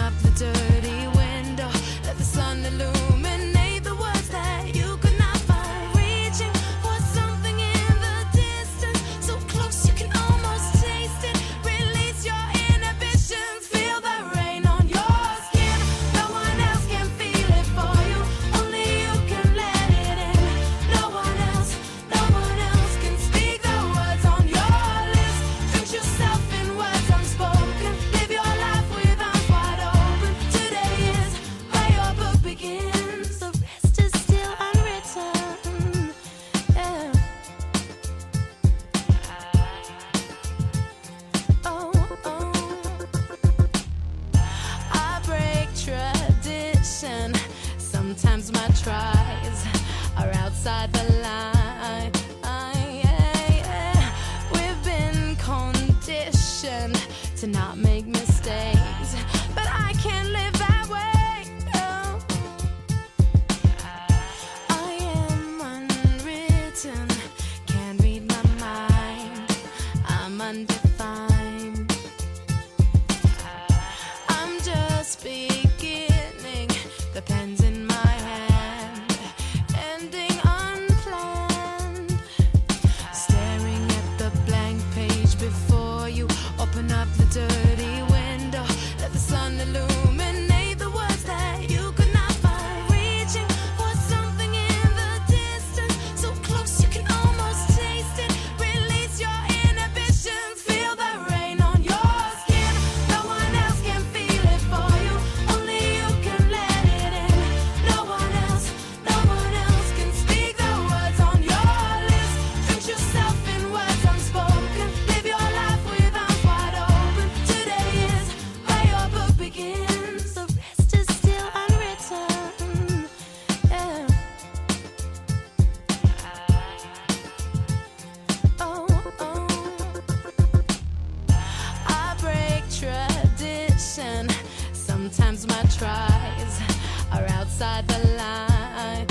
up the dirty window, let the sun illuminate the words that you could not find. Reaching for something in the distance, so close you can almost taste it. Release your inhibitions, feel the rain on your skin. No one else can feel it for you, only you can let it in. No one else can speak the words on your lips. Drench yourself in words unspoken, live your life with arms wide open. Today is where your book begins, the rest is still unwritten. Yeah. I break tradition. Sometimes my tries are outside the line. We've been conditioned to not make mistakes, but I can't live that way. No. I am unwritten, can't read my mind. I'm undefined. I'm just beginning, the pen's in my hand, ending unplanned. Staring at the blank page before you, open up the dirty window, let the sun illuminate the words that you could not find. Reaching for something in the distance, so close you can almost taste it. Release your inhibitions, feel the rain on your skin. No one else can feel it for you, only you can let it in. No one else can speak the words on your lips. Drench yourself in words unspoken, live your life with arms wide open. Today is where your book begins, the rest is still unwritten. Yeah. I break tradition. Sometimes my tries are outside the line.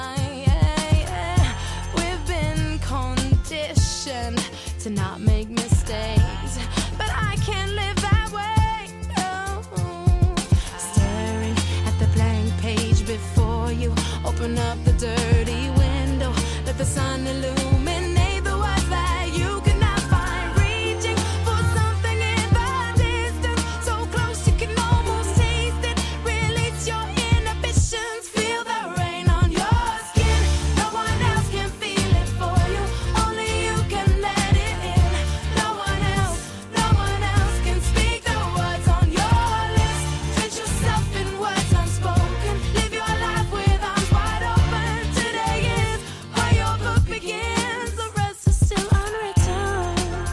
We've been conditioned to not make mistakes, but I can't live that way. No. Staring at the blank page before you, open up the dirty window, let the sun illuminate the words that you could not find. Reaching for something in the distance, so close you can almost taste it. Release your inhibitions, feel the rain on your skin. No one else can feel it for you, only you can let it in. No one else can speak the words on your lips. Drench yourself in words unspoken, live your life with arms wide open. Today is where your book begins, the rest is still unwritten.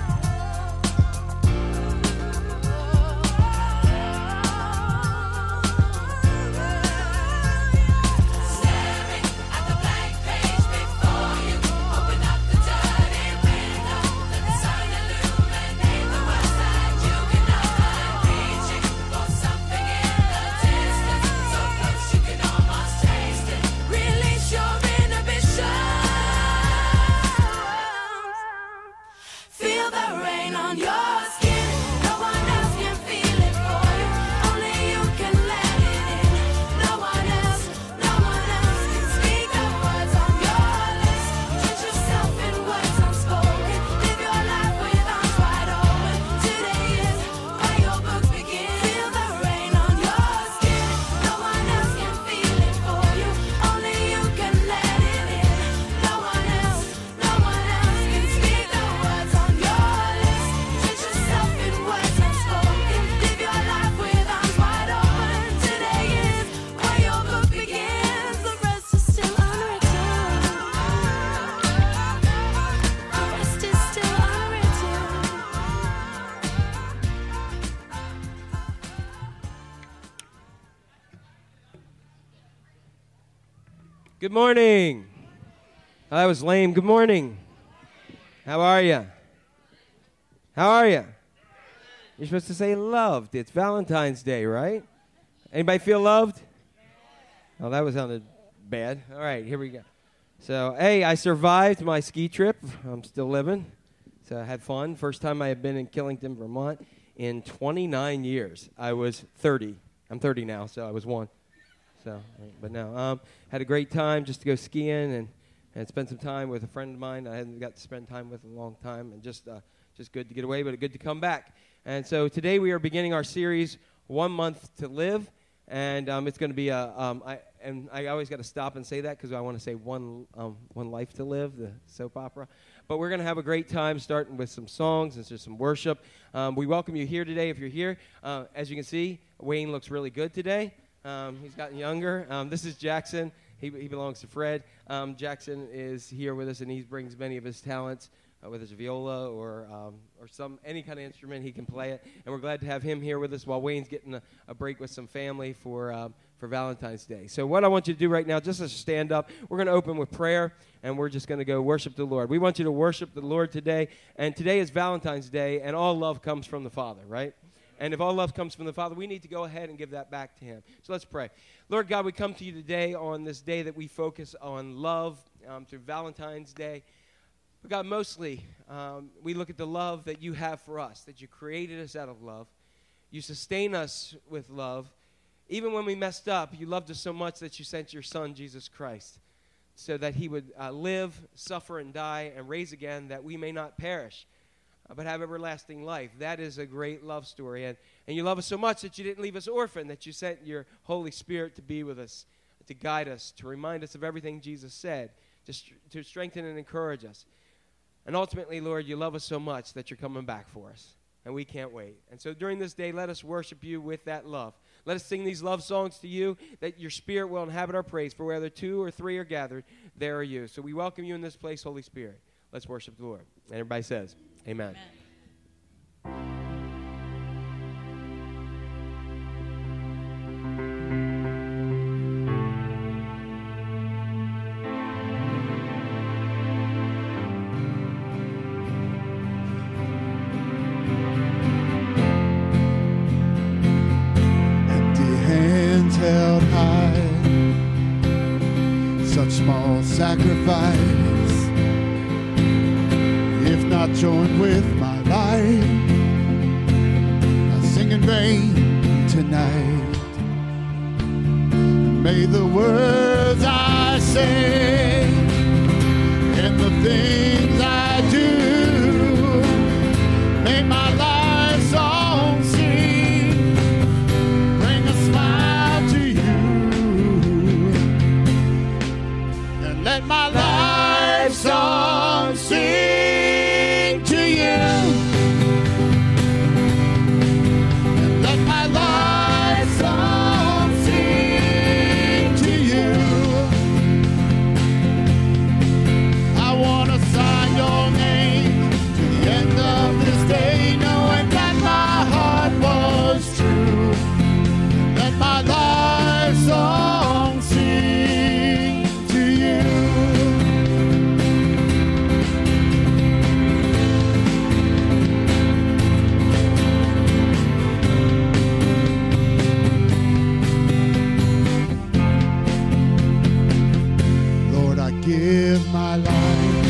Staring at the blank page before you, open up the dirty window, let the sun illuminate the words that you cannot find. Reaching for something in the distance, so close you can almost taste it. Release your inhibitions, feel the rain on your skin. No one else can feel it for you, only you can let it in. No one else can speak the words on your lips. Drench yourself in words unspoken, live your life with arms wide open. Today is where your book begins, feel the rain on your skin. No one else can feel it for you, only you can let it in. No one else can speak the words on your lips. Drench yourself in words unspoken, live your life with arms wide open. Today is where your book begins, the rest is still unwritten. The rest is still unwritten. Good morning. Oh, that was lame. Good morning. How are you? How are you? You're supposed to say loved. It's Valentine's Day, right? Anybody feel loved? Oh, that was sounded bad. All right, here we go. So, hey, I survived my ski trip. I'm still living. So I had fun. First time I had been in Killington, Vermont in 29 years. I was 30 I'm 30 now, so I was 1. So, but no, had a great time just to go skiing and spend some time with a friend of mine I hadn't got to spend time with in a long time, and just good to get away, but good to come back. And so today we are beginning our series, 1 Month to Live, and it's going to be I always got to stop and say that because I want to say one life to live, the soap opera. But we're going to have a great time starting with some songs and just some worship. We welcome you here today if you're here. As you can see, Wayne looks really good today. He's gotten younger. This is Jackson. He belongs to Fred. Jackson is here with us, and he brings many of his talents, whether it's viola or any kind of instrument, he can play it. And we're glad to have him here with us while Wayne's getting a break with some family for Valentine's Day. So what I want you to do right now, just to stand up, we're going to open with prayer, and we're just going to go worship the Lord. We want you to worship the Lord today, and today is Valentine's Day, and all love comes from the Father, right? And if all love comes from the Father, we need to go ahead and give that back to Him. So let's pray. Lord God, we come to you today on this day that we focus on love through Valentine's Day. But God, mostly we look at the love that you have for us, that you created us out of love. You sustain us with love. Even when we messed up, you loved us so much that you sent your Son, Jesus Christ, so that He would live, suffer, and die, and raise again, that we may not perish, but have everlasting life. That is a great love story. And you love us so much that you didn't leave us orphaned, that you sent your Holy Spirit to be with us, to guide us, to remind us of everything Jesus said, to strengthen and encourage us. And ultimately, Lord, you love us so much that you're coming back for us, and we can't wait. And so during this day, let us worship you with that love. Let us sing these love songs to you, that your Spirit will inhabit our praise. For whether 2 or 3 are gathered, there are you. So we welcome you in this place, Holy Spirit. Let's worship the Lord. And everybody says, amen. Amen. Held high, such small sacrifice, if not joined with my life, I sing in vain tonight. May the words I say and the things I do make my life song sing, bring a smile to you, and let my life song sing to you, and let my life song sing to you. I want to sign your name to the end of this day, knowing that my heart was true. Let my life song sing to you. Lord, I give my life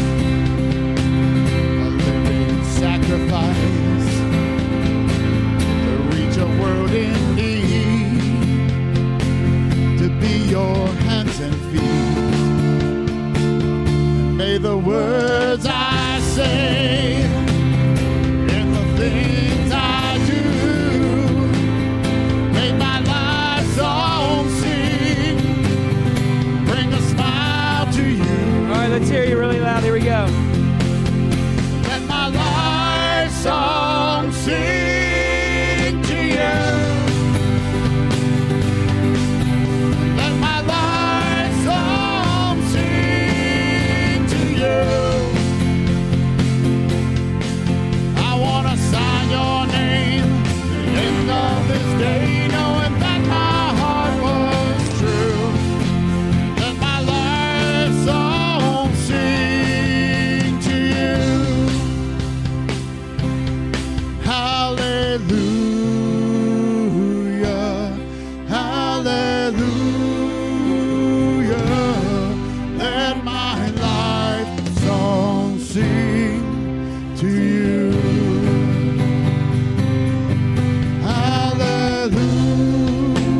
a living sacrifice to reach a world in need, to be your hands and feet. And may the words I say and the things I do make my life song sing, bring a smile to you. All right, let's hear you really loud. Here we go. Let my life song sing to you. Let my life song sing to you. I want to sign your name to the end of this day, knowing that my heart was true. Let my life song sing to you. Hallelujah, hallelujah. Let my life song sing to you. Hallelujah,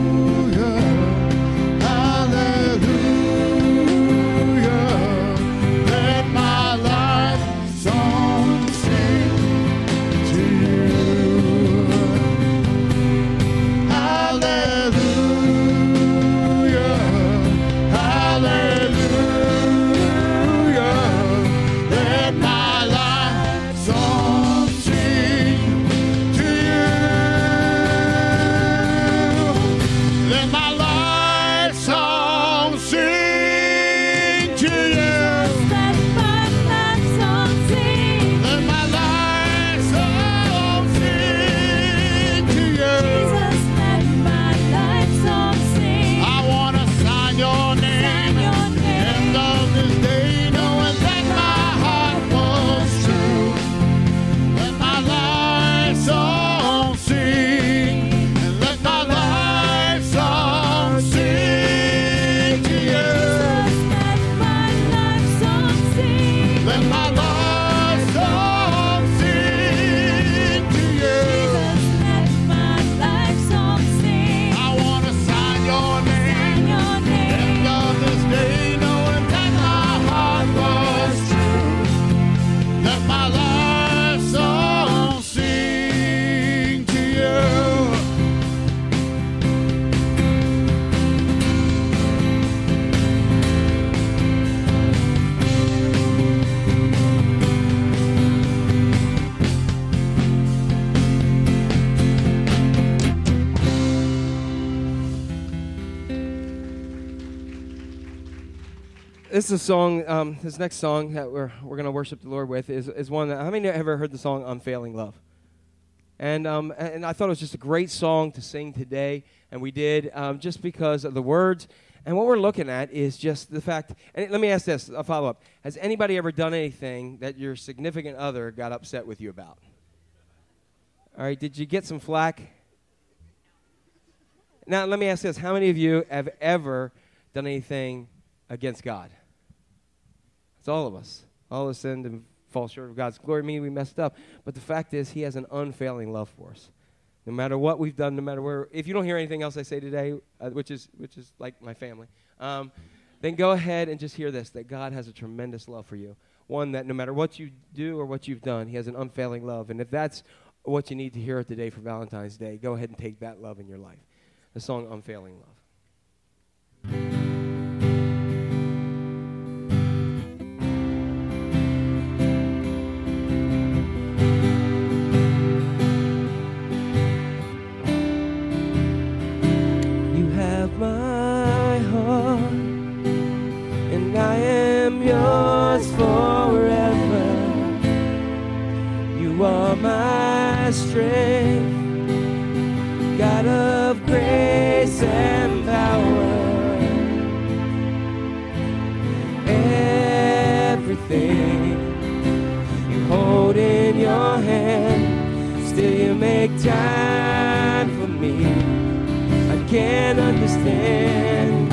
is a song. This next song that we're going to worship the Lord with is one that, how many have ever heard the song "Unfailing Love"? And I thought it was just a great song to sing today, and we did just because of the words. And what we're looking at is just the fact. And let me ask this: a follow up. Has anybody ever done anything that your significant other got upset with you about? All right. Did you get some flack? Now let me ask this: how many of you have ever done anything against God? It's all of us. All of us sinned and fall short of God's glory. Meaning we messed up. But the fact is, He has an unfailing love for us. No matter what we've done, no matter where. If you don't hear anything else I say today, which is like my family, then go ahead and just hear this: that God has a tremendous love for you. One that no matter what you do or what you've done, He has an unfailing love. And if that's what you need to hear today for Valentine's Day, go ahead and take that love in your life. The song "Unfailing Love." My heart, and I am yours forever. You are my strength, God of grace and power. Everything you hold in your hand, still you make time for me. Can't understand.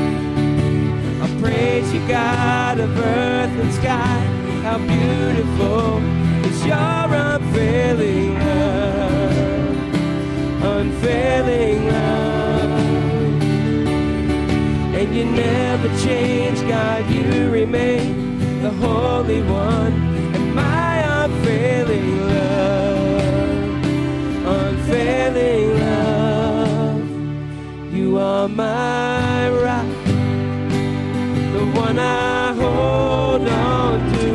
I praise you, God of earth and sky. How beautiful is your unfailing love, unfailing love. And you never change, God, you remain the Holy One. And my unfailing love, unfailing love. You are my rock, the one I hold on to.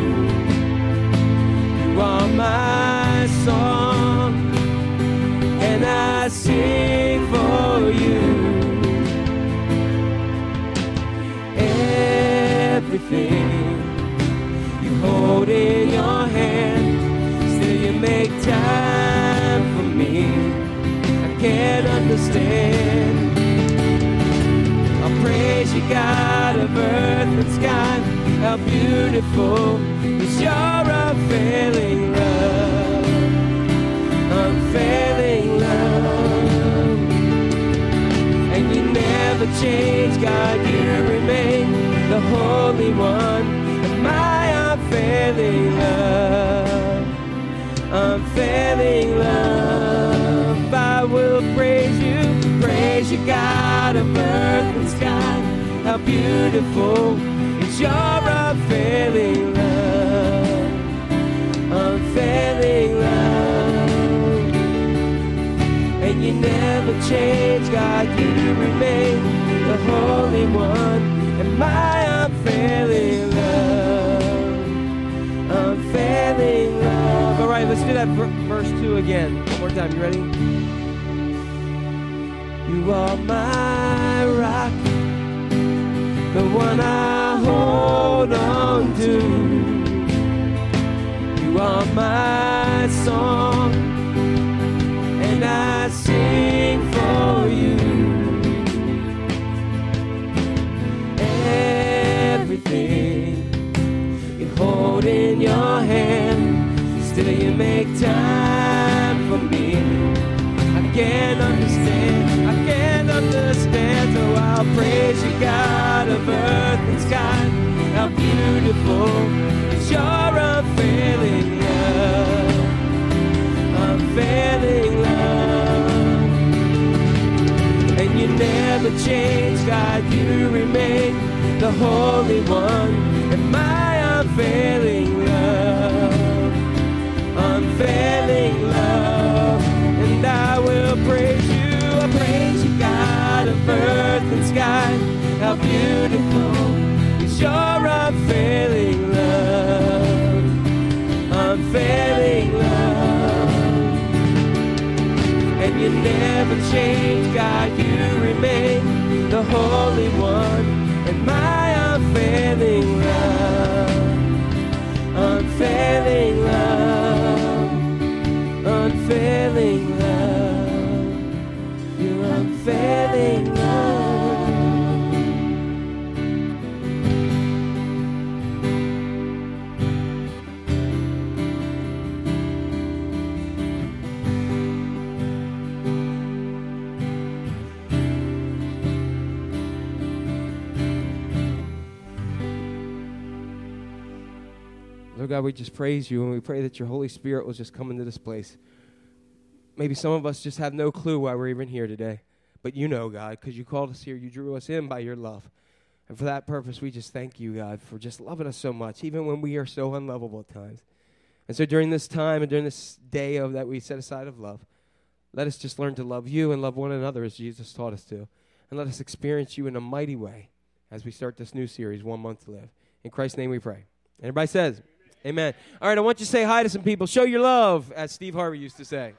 You are my song, and I sing for you. Everything you hold in your hand, still you make time for me. I can't understand. I'll praise you, God of earth and sky. How beautiful is your unfailing love, unfailing love. And you never change, God, you remain the Holy One. And my unfailing love, unfailing love. I will praise you, God of earth and sky. How beautiful is your unfailing love, unfailing love. And you never change, God, you remain the Holy One. And my unfailing love, unfailing love. All right, let's do that verse 2 again. One more time, you ready? You are my rock, the one I hold on to. You are my song, and I sing for you. Everything you hold in your hand, still you make time for me. I can't understand, so I'll praise you, God of earth and sky. How beautiful is your unfailing love, unfailing love. And you never change, God, you remain the Holy One. And my unfailing love, unfailing love. And I will praise you, God of earth and sky. How beautiful is your unfailing love, unfailing love. And you never change, God, you remain the Holy One. and my unfailing love, unfailing love, unfailing love, your unfailing love. Lord God, we just praise you, and we pray that your Holy Spirit will just come into this place. Maybe some of us just have no clue why we're even here today. But you know, God, because you called us here. You drew us in by your love. And for that purpose, we just thank you, God, for just loving us so much, even when we are so unlovable at times. And so during this time and during this day of that we set aside of love, let us just learn to love you and love one another as Jesus taught us to. And let us experience you in a mighty way as we start this new series, 1 Month to Live. In Christ's name we pray. Everybody says, amen. All right, I want you to say hi to some people. Show your love, as Steve Harvey used to say.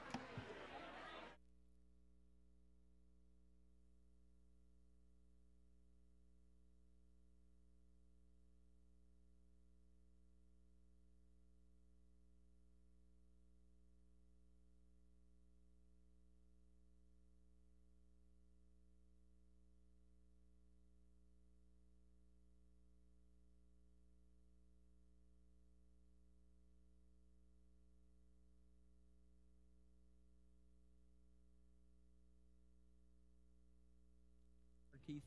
Keith.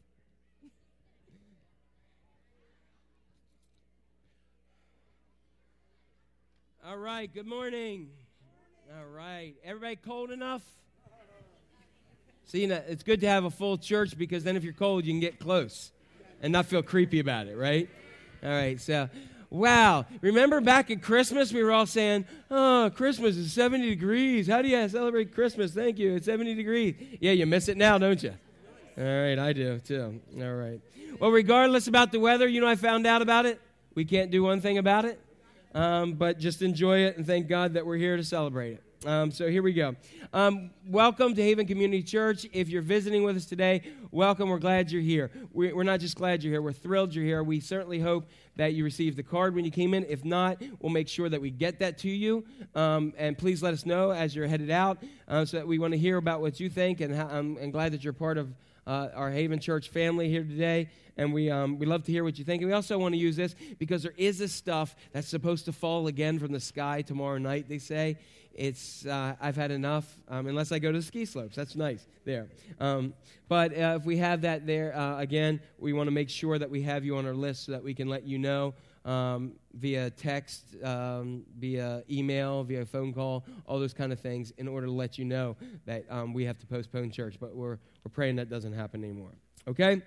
All right, good morning. All right, everybody cold enough? See, it's good to have a full church because then if you're cold, you can get close and not feel creepy about it, right? All right, so, wow. Remember back at Christmas, we were all saying, oh, Christmas is 70 degrees. How do you celebrate Christmas? Thank you, it's 70 degrees. Yeah, you miss it now, don't you? All right, I do, too. All right. Well, regardless about the weather, you know I found out about it. We can't do one thing about it, but just enjoy it and thank God that we're here to celebrate it. So here we go. Welcome to Haven Community Church. If you're visiting with us today, welcome. We're glad you're here. We're not just glad you're here. We're thrilled you're here. We certainly hope that you received the card when you came in. If not, we'll make sure that we get that to you. And please let us know as you're headed out so that we want to hear about what you think. And I'm glad that you're part of our Haven Church family here today, and we love to hear what you think. And we also want to use this because there is this stuff that's supposed to fall again from the sky tomorrow night, they say. It's I've had enough, unless I go to the ski slopes. That's nice there. But if we have that there, again, we want to make sure that we have you on our list so that we can let you know via text, via email, via phone call, all those kind of things in order to let you know that we have to postpone church. But we're praying that doesn't happen anymore. Okay?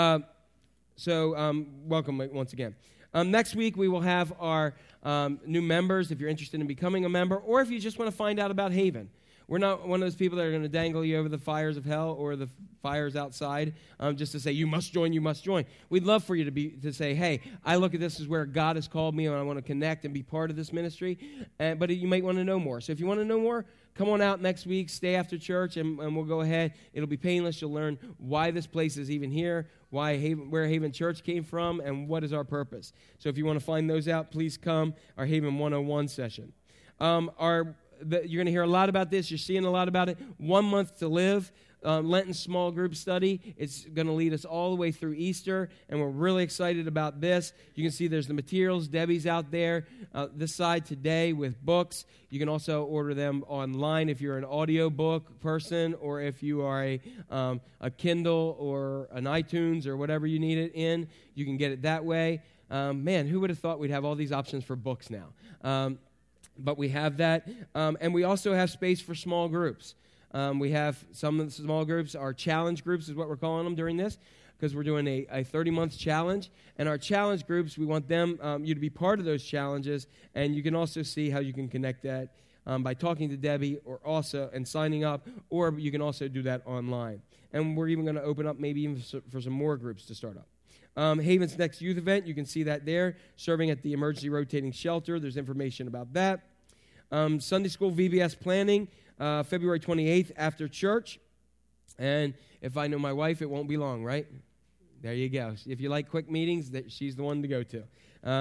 So welcome once again. Next week, we will have our new members, if you're interested in becoming a member, or if you just want to find out about Haven. We're not one of those people that are going to dangle you over the fires of hell or the fires outside just to say, you must join, you must join. We'd love for you to say, hey, I look at this as where God has called me and I want to connect and be part of this ministry. But you might want to know more. So if you want to know more, come on out next week, stay after church, and we'll go ahead. It'll be painless. You'll learn why this place is even here, where Haven Church came from, and what is our purpose. So if you want to find those out, please come, our Haven 101 session. You're going to hear a lot about this. You're seeing a lot about it. 1 month to live. Lenten small group study. It's going to lead us all the way through Easter, and we're really excited about this. You can see there's the materials. Debbie's out there this side today with books. You can also order them online if you're an audio book person or if you are a Kindle or an iTunes or whatever you need it in. You can get it that way. Man, who would have thought we'd have all these options for books now? But we have that, and we also have space for small groups. We have some of the small groups, our challenge groups is what we're calling them during this, because we're doing a 30-month challenge. And our challenge groups, we want them, you to be part of those challenges, and you can also see how you can connect that by talking to Debbie and signing up, or you can also do that online. And we're even going to open up maybe even for some more groups to start up. Haven's next youth event, you can see that there, serving at the Emergency Rotating Shelter. There's information about that. Sunday School VBS Planning, February 28th after church. And if I know my wife, it won't be long, right? There you go. If you like quick meetings, she's the one to go to.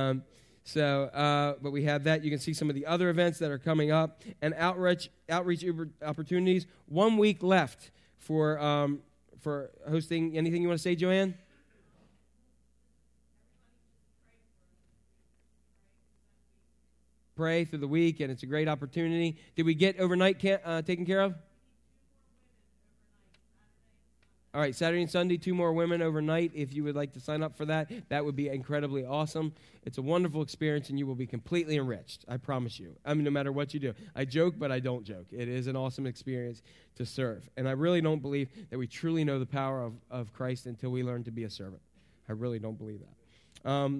But we have that. You can see some of the other events that are coming up and outreach opportunities. 1 week left for hosting. Anything you want to say, Joanne? Pray through the week, and it's a great opportunity. Did we get overnight taken care of? All right, Saturday and Sunday, 2 more women overnight. If you would like to sign up for that, that would be incredibly awesome. It's a wonderful experience, and you will be completely enriched. I promise you. I mean, no matter what you do. I joke, but I don't joke. It is an awesome experience to serve. And I really don't believe that we truly know the power of Christ until we learn to be a servant. I really don't believe that.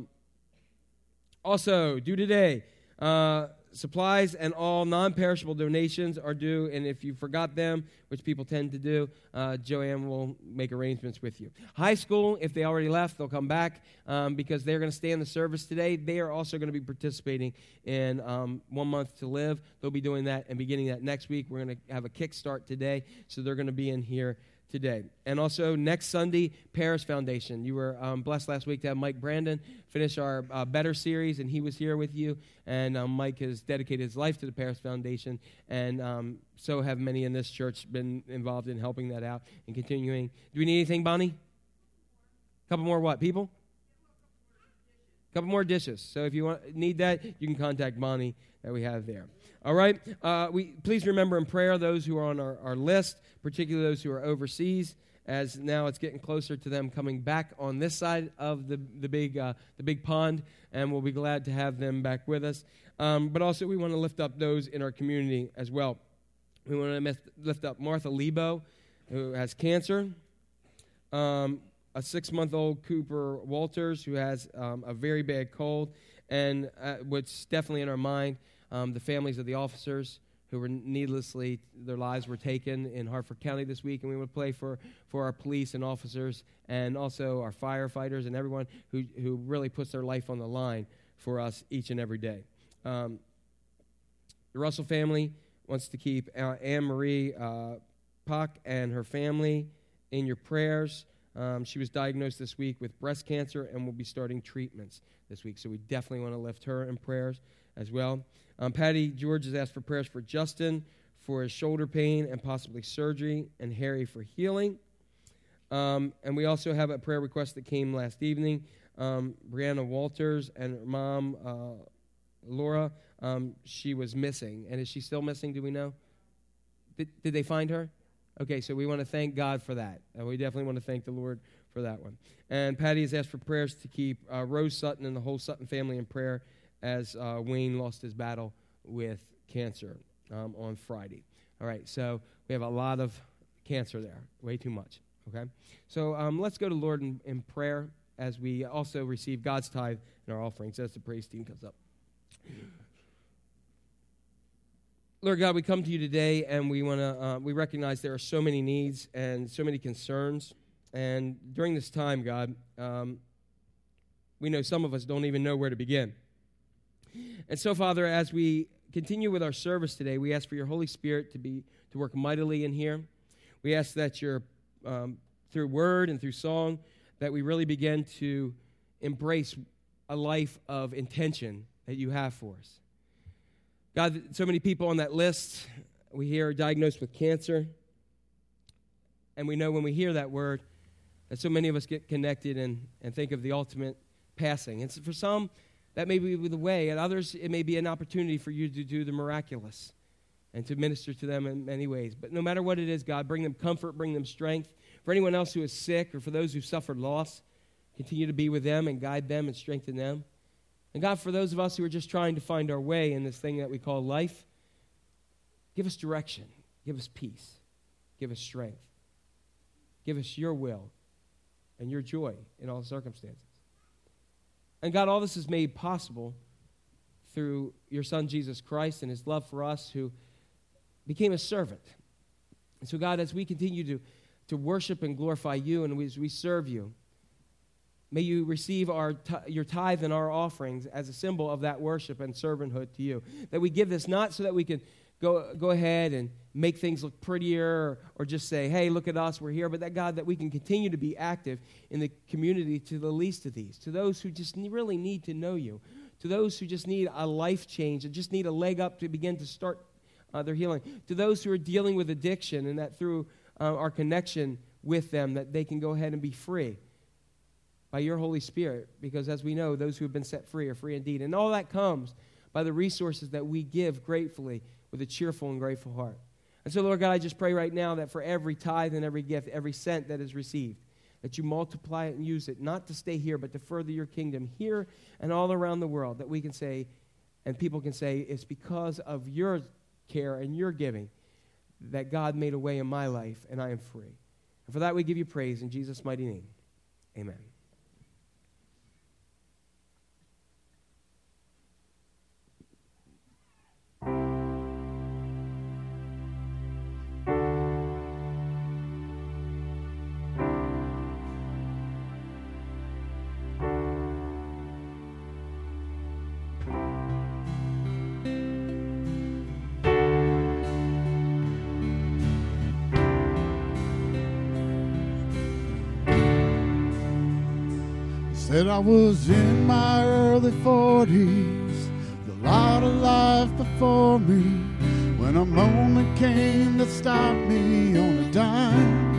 Also, due today, supplies and all non-perishable donations are due, and if you forgot them, which people tend to do, Joanne will make arrangements with you. High school, if they already left, they'll come back because they're going to stay in the service today. They are also going to be participating in 1 Month to Live. They'll be doing that and beginning that next week. We're going to have a kickstart today, so they're going to be in here today. And also next Sunday, Paris Foundation. You were blessed last week to have Mike Brandon finish our Better series, and he was here with you. And Mike has dedicated his life to the Paris Foundation, and so have many in this church been involved in helping that out and continuing. Do we need anything, Bonnie? A couple more what, people? A couple more dishes. So if you need that, you can contact Bonnie that we have there. All right. Please remember in prayer those who are on our list, particularly those who are overseas, as now it's getting closer to them coming back on this side of the big pond, and we'll be glad to have them back with us. But also we want to lift up those in our community as well. We want to lift up Martha Lebo, who has cancer, a 6-month-old Cooper Walters, who has a very bad cold, and what's definitely in our mind, the families of the officers who were needlessly, their lives were taken in Hartford County this week, and we would pray for our police and officers and also our firefighters and everyone who really puts their life on the line for us each and every day. The Russell family wants to keep Anne-Marie Pock and her family in your prayers. She was diagnosed this week with breast cancer and will be starting treatments this week, so we definitely want to lift her in prayers as well. Patty George has asked for prayers for Justin for his shoulder pain and possibly surgery, and Harry for healing. And we also have a prayer request that came last evening. Brianna Walters and her mom, Laura, she was missing. And is she still missing, do we know? Did they find her? Okay, so we want to thank God for that. And we definitely want to thank the Lord for that one. And Patty has asked for prayers to keep Rose Sutton and the whole Sutton family in prayer as Wayne lost his battle with cancer on Friday. All right, so we have a lot of cancer there, way too much, okay? So let's go to the Lord in prayer as we also receive God's tithe in our offerings as the praise team comes up. Lord God, we come to you today, and we want to. We recognize there are so many needs and so many concerns. And during this time, God, we know some of us don't even know where to begin. And so, Father, as we continue with our service today, we ask for your Holy Spirit to work mightily in here. We ask that your through word and through song, that we really begin to embrace a life of intention that you have for us. God, so many people on that list we hear are diagnosed with cancer. And we know when we hear that word that so many of us get connected and think of the ultimate passing. And so for some, that may be the way. And others, it may be an opportunity for you to do the miraculous and to minister to them in many ways. But no matter what it is, God, bring them comfort, bring them strength. For anyone else who is sick or for those who suffered loss, continue to be with them and guide them and strengthen them. And God, for those of us who are just trying to find our way in this thing that we call life, give us direction, give us peace, give us strength, give us your will and your joy in all circumstances. And God, all this is made possible through your Son, Jesus Christ, and his love for us, who became a servant. And so, God, as we continue to worship and glorify you and as we serve you, may you receive your tithe and our offerings as a symbol of that worship and servanthood to you. That we give this not so that we can go ahead and make things look prettier or just say, hey, look at us, we're here. But that, God, that we can continue to be active in the community to the least of these, to those who just really need to know you, to those who just need a life change and just need a leg up to begin to start their healing, to those who are dealing with addiction, and that through our connection with them, that they can go ahead and be free by your Holy Spirit, because as we know, those who have been set free are free indeed. And all that comes by the resources that we give gratefully with a cheerful and grateful heart. And so, Lord God, I just pray right now that for every tithe and every gift, every cent that is received, that you multiply it and use it, not to stay here, but to further your kingdom here and all around the world, that we can say, and people can say, it's because of your care and your giving that God made a way in my life and I am free. And for that we give you praise in Jesus' mighty name. Amen. Said I was in my early 40s, the lot of life before me, when a moment came that stopped me on a dime.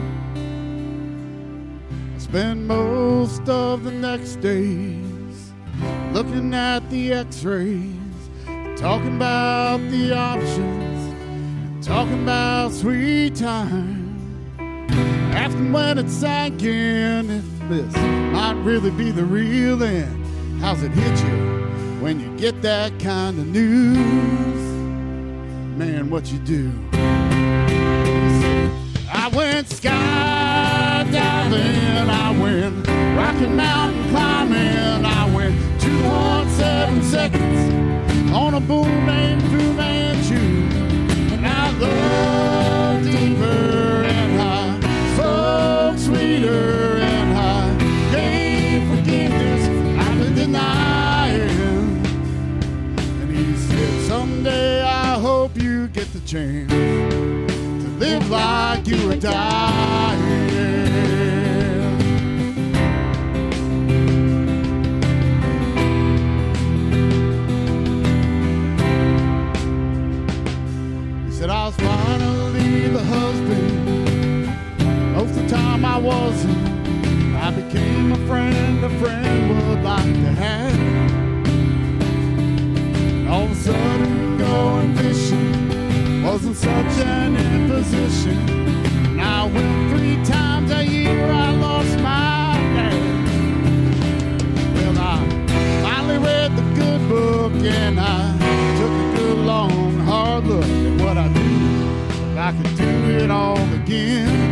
I spent most of the next days looking at the x-rays, talking about the options, talking about sweet time, asking when it sank in if this might really be the real end. How's it hit you when you get that kind of news? Man, what you do? I went skydiving, I went Rocky Mountain climbing, I went 2.7 seconds on a bull named Fu Manchu, and I loved deeper and I spoke sweeter. And he said, someday I hope you get the chance to live like you were dying. He said, I was finally the husband. Most of the time I wasn't. I became a friend would like to have. All of a sudden going fishing wasn't such an imposition. And I went 3 times a year, I lost my dad. Well, I finally read the good book and I took a good long hard look at what I do. If I could do it all again.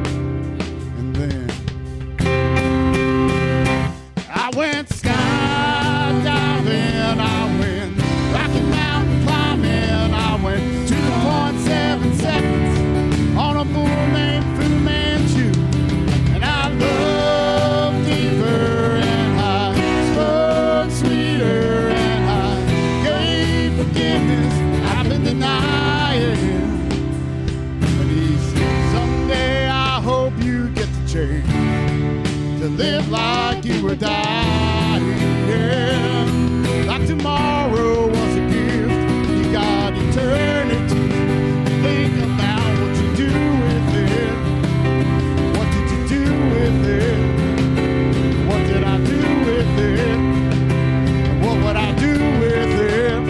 I went skydiving, I went Rocky Mountain climbing, I went 2.7 seconds on a bull named Fu Manchu, and I loved deeper and I spoke sweeter and I gave forgiveness I've been denying. But he said, someday I hope you get the chance to live like you were dying. Yeah. Like tomorrow was a gift, you got eternity. Think about what you do with it. What did you do with it? What did I do with it? And what would I do with it?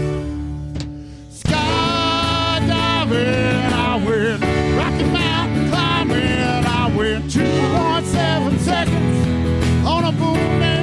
Skydiving, I went Rocky Mountain climbing, I went 2.7 seconds on a bull named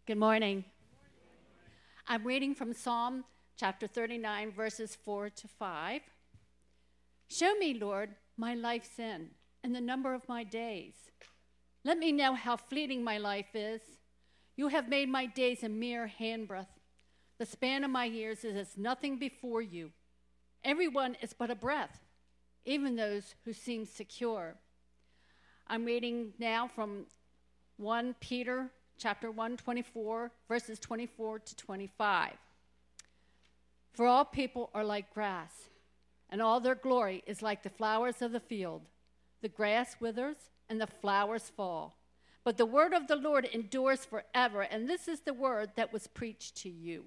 Good morning. I'm reading from Psalm chapter 39, verses 4 to 5. Show me, Lord, my life's end and the number of my days. Let me know how fleeting my life is. You have made my days a mere handbreadth. The span of my years is as nothing before you. Everyone is but a breath, even those who seem secure. I'm reading now from 1 Peter chapter 1, 24, verses 24 to 25. For all people are like grass, and all their glory is like the flowers of the field. The grass withers, and the flowers fall. But the word of the Lord endures forever, and this is the word that was preached to you.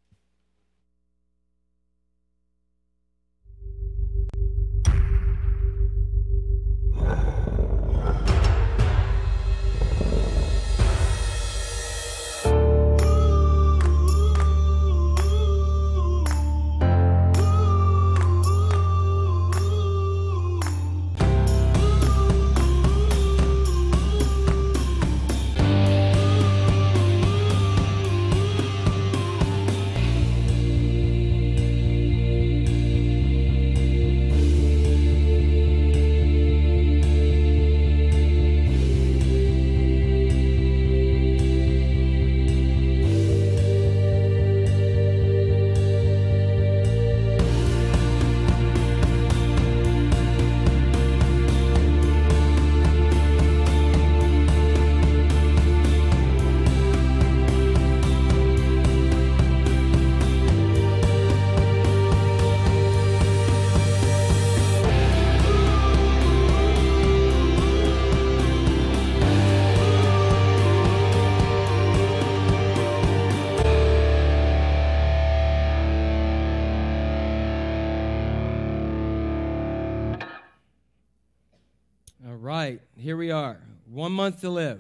Here we are, 1 month to live.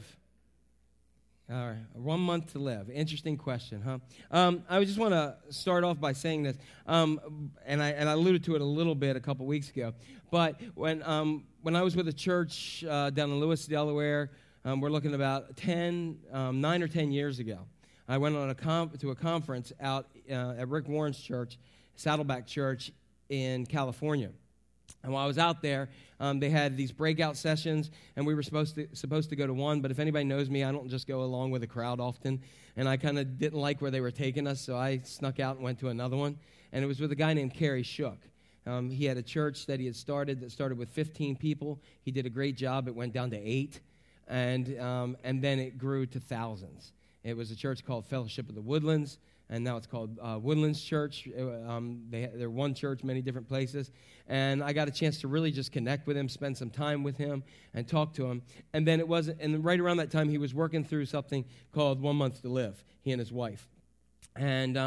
All right, 1 month to live. Interesting question, huh? I just want to start off by saying this, and I alluded to it a little bit a couple weeks ago. But when I was with a church down in Lewis, Delaware, we're looking about 9 or 10 years ago. I went on to a conference out at Rick Warren's church, Saddleback Church in California. And while I was out there, they had these breakout sessions, and we were supposed to go to one. But if anybody knows me, I don't just go along with the crowd often. And I kind of didn't like where they were taking us, so I snuck out and went to another one. And it was with a guy named Kerry Shook. He had a church that he had started with 15 people. He did a great job. It went down to 8, and then it grew to thousands. It was a church called Fellowship of the Woodlands, and now it's called Woodlands Church. They're one church, many different places. And I got a chance to really just connect with him, spend some time with him, and talk to him. And then right around that time, he was working through something called 1 Month to Live, he and his wife. And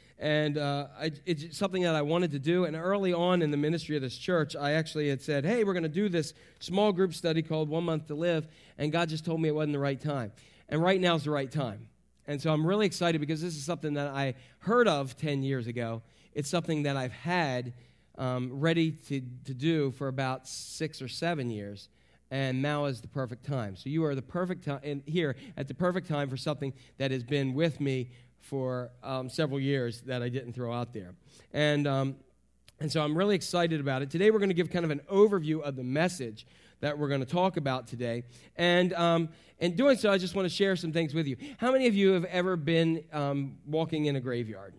it's something that I wanted to do. And early on in the ministry of this church, I actually had said, hey, we're going to do this small group study called 1 Month to Live. And God just told me it wasn't the right time. And right now is the right time. And so I'm really excited because this is something that I heard of 10 years ago. It's something that I've had ready to do for about 6 or 7 years. And now is the perfect time. So you are the perfect time here at the perfect time for something that has been with me for several years that I didn't throw out there. And so I'm really excited about it. Today we're going to give kind of an overview of the message that we're going to talk about today. And in doing so, I just want to share some things with you. How many of you have ever been walking in a graveyard?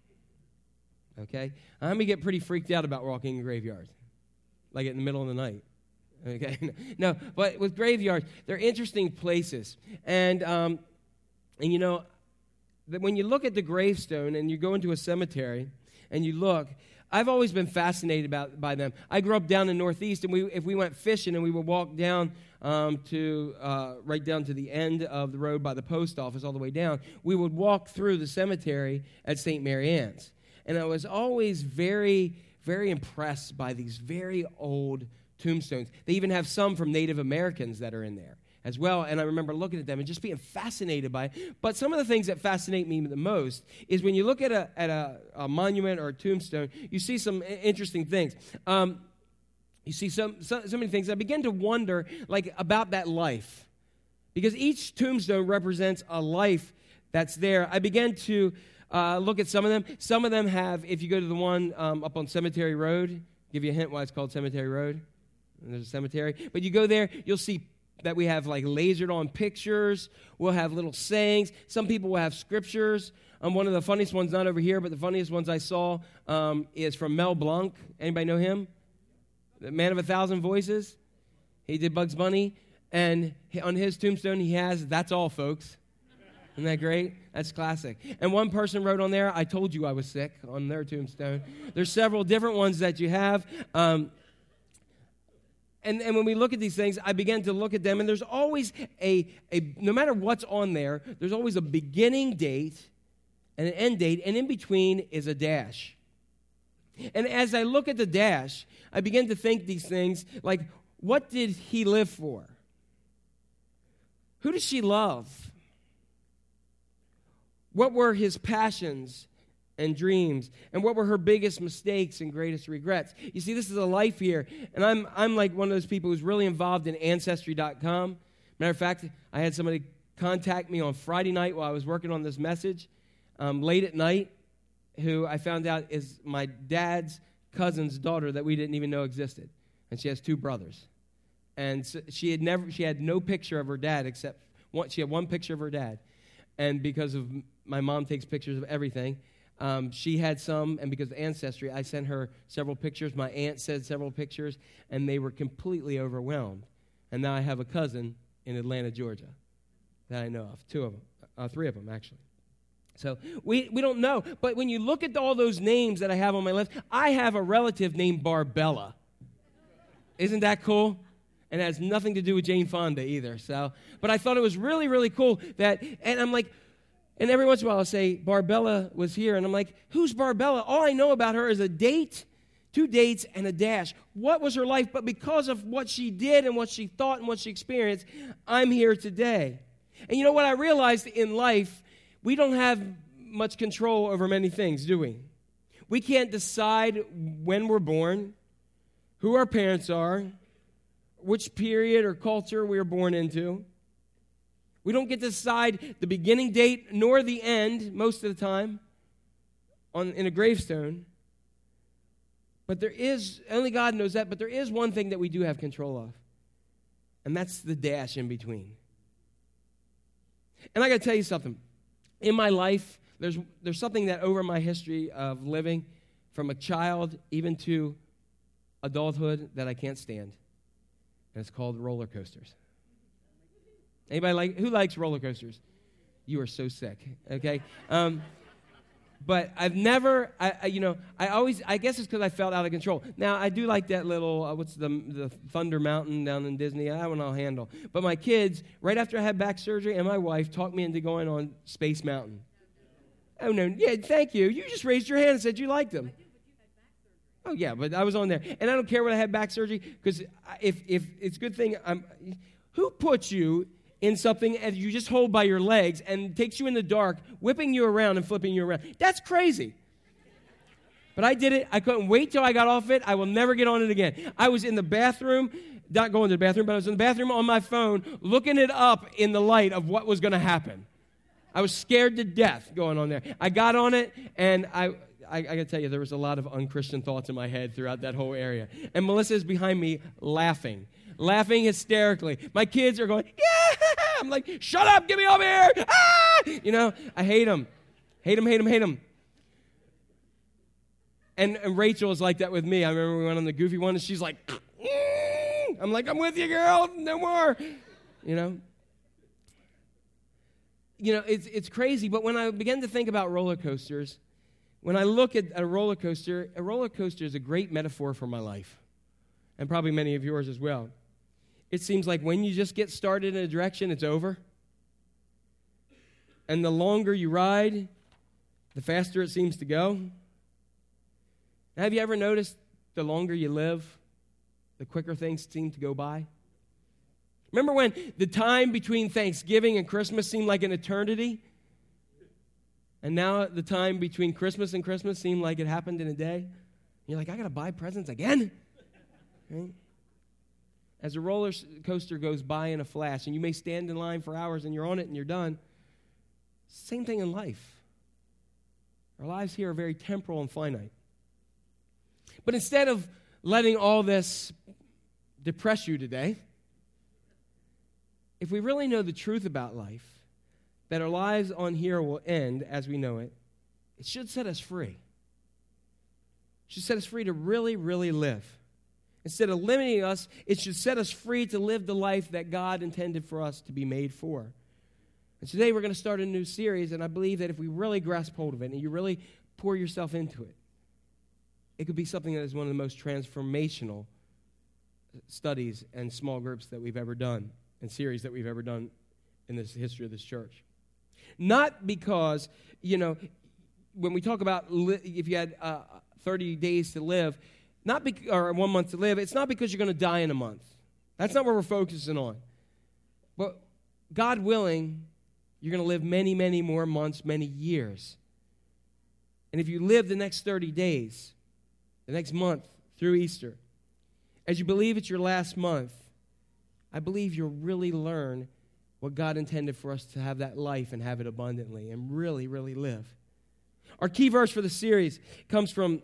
Okay. How many get pretty freaked out about walking in graveyards? Like in the middle of the night? Okay. No, but with graveyards, they're interesting places. And you know, that when you look at the gravestone and you go into a cemetery and you look, I've always been fascinated by them. I grew up down in the Northeast, and if we went fishing and we would walk down right down to the end of the road by the post office all the way down, we would walk through the cemetery at St. Mary Ann's. And I was always very, very impressed by these very old tombstones. They even have some from Native Americans that are in there as well, and I remember looking at them and just being fascinated by it. But some of the things that fascinate me the most is when you look at a monument or a tombstone, you see some interesting things. You see so many things. I begin to wonder, like, about that life, because each tombstone represents a life that's there, I began to look at some of them. Some of them have, if you go to the one up on Cemetery Road, give you a hint why it's called Cemetery Road. And there's a cemetery. But you go there, you'll see that we have like lasered on pictures. We'll have little sayings. Some people will have scriptures. One of the funniest ones, not over here, but the funniest ones I saw is from Mel Blanc. Anybody know him? The man of 1,000 voices. He did Bugs Bunny. And on his tombstone, he has, "That's all, folks." Isn't that great? That's classic. And one person wrote on there, "I told you I was sick," on their tombstone. There's several different ones that you have. And when we look at these things, I began to look at them, and there's always no matter what's on there, there's always a beginning date and an end date, and in between is a dash. And as I look at the dash, I begin to think these things like, what did he live for? Who did she love? What were his passions and dreams? And what were her biggest mistakes and greatest regrets? You see, this is a life here. And I'm like one of those people who's really involved in Ancestry.com. Matter of fact, I had somebody contact me on Friday night while I was working on this message, late at night, who I found out is my dad's cousin's daughter that we didn't even know existed. And she has 2 brothers. And so she had no picture of her dad except she had one picture of her dad. And because of my mom takes pictures of everything, she had some, and because of Ancestry, I sent her several pictures. My aunt said several pictures, and they were completely overwhelmed. And now I have a cousin in Atlanta, Georgia, that I know of. 2 of them, 3 of them, actually. So we don't know. But when you look at all those names that I have on my list, I have a relative named Barbella. Isn't that cool? And it has nothing to do with Jane Fonda either. So, but I thought it was really, really cool that, and I'm like, and every once in a while I'll say, Barbella was here, and I'm like, who's Barbella? All I know about her is a date, 2 dates, and a dash. What was her life? But because of what she did and what she thought and what she experienced, I'm here today. And you know what I realized in life? We don't have much control over many things, do we? We can't decide when we're born, who our parents are, which period or culture we were born into. We don't get to decide the beginning date nor the end most of the time in a gravestone. But there is, only God knows that, but there is one thing that we do have control of. And that's the dash in between. And I got to tell you something. In my life, there's something that over my history of living, from a child even to adulthood, that I can't stand. And it's called roller coasters. Anybody who likes roller coasters? You are so sick, okay? But I've never, I guess it's because I felt out of control. Now, I do like that little, what's the Thunder Mountain down in Disney? That one I'll handle. But my kids, right after I had back surgery, and my wife talked me into going on Space Mountain. Oh, no, yeah, thank you. You just raised your hand and said you liked them. Oh, yeah, but I was on there. And I don't care when I had back surgery, because if it's a good thing, who puts you in something that you just hold by your legs and takes you in the dark, whipping you around and flipping you around? That's crazy. But I did it. I couldn't wait till I got off it. I will never get on it again. I was in the bathroom, not going to the bathroom, but I was in the bathroom on my phone, looking it up in the light of what was going to happen. I was scared to death going on there. I got on it, and I got to tell you, there was a lot of unchristian thoughts in my head throughout that whole area. And Melissa is behind me laughing hysterically. My kids are going, yeah! I'm like, shut up, get me over here! Ah! You know, I hate them. Hate them. And Rachel is like that with me. I remember we went on the Goofy one, and she's like, I'm like, I'm with you, girl, no more. You know, it's crazy, but when I began to think about roller coasters, when I look at a roller coaster is a great metaphor for my life, and probably many of yours as well. It seems like when you just get started in a direction, it's over. And the longer you ride, the faster it seems to go. Have you ever noticed the longer you live, the quicker things seem to go by? Remember when the time between Thanksgiving and Christmas seemed like an eternity? And now the time between Christmas and Christmas seemed like it happened in a day? And you're like, I got to buy presents again? Right? As a roller coaster goes by in a flash, and you may stand in line for hours and you're on it and you're done, Same thing in life. Our lives here are very temporal and finite. But instead of letting all this depress you today, if we really know the truth about life, that our lives on here will end as we know it, it should set us free. It should set us free to really, really live. Instead of limiting us, it should set us free to live the life that God intended for us to be made for. And today we're going to start a new series, and I believe that if we really grasp hold of it and you really pour yourself into it, it could be something that is one of the most transformational studies and small groups that we've ever done and series that we've ever done in this history of this church. Not because, when we talk about if you had 30 days to live, or 1 month to live, it's not because you're going to die in a month. That's not what we're focusing on. But God willing, you're going to live many, many more months, many years. And if you live the next 30 days, the next month through Easter, as you believe it's your last month, I believe you'll really learn what God intended for us to have that life and have it abundantly and really, really live. Our key verse for the series comes from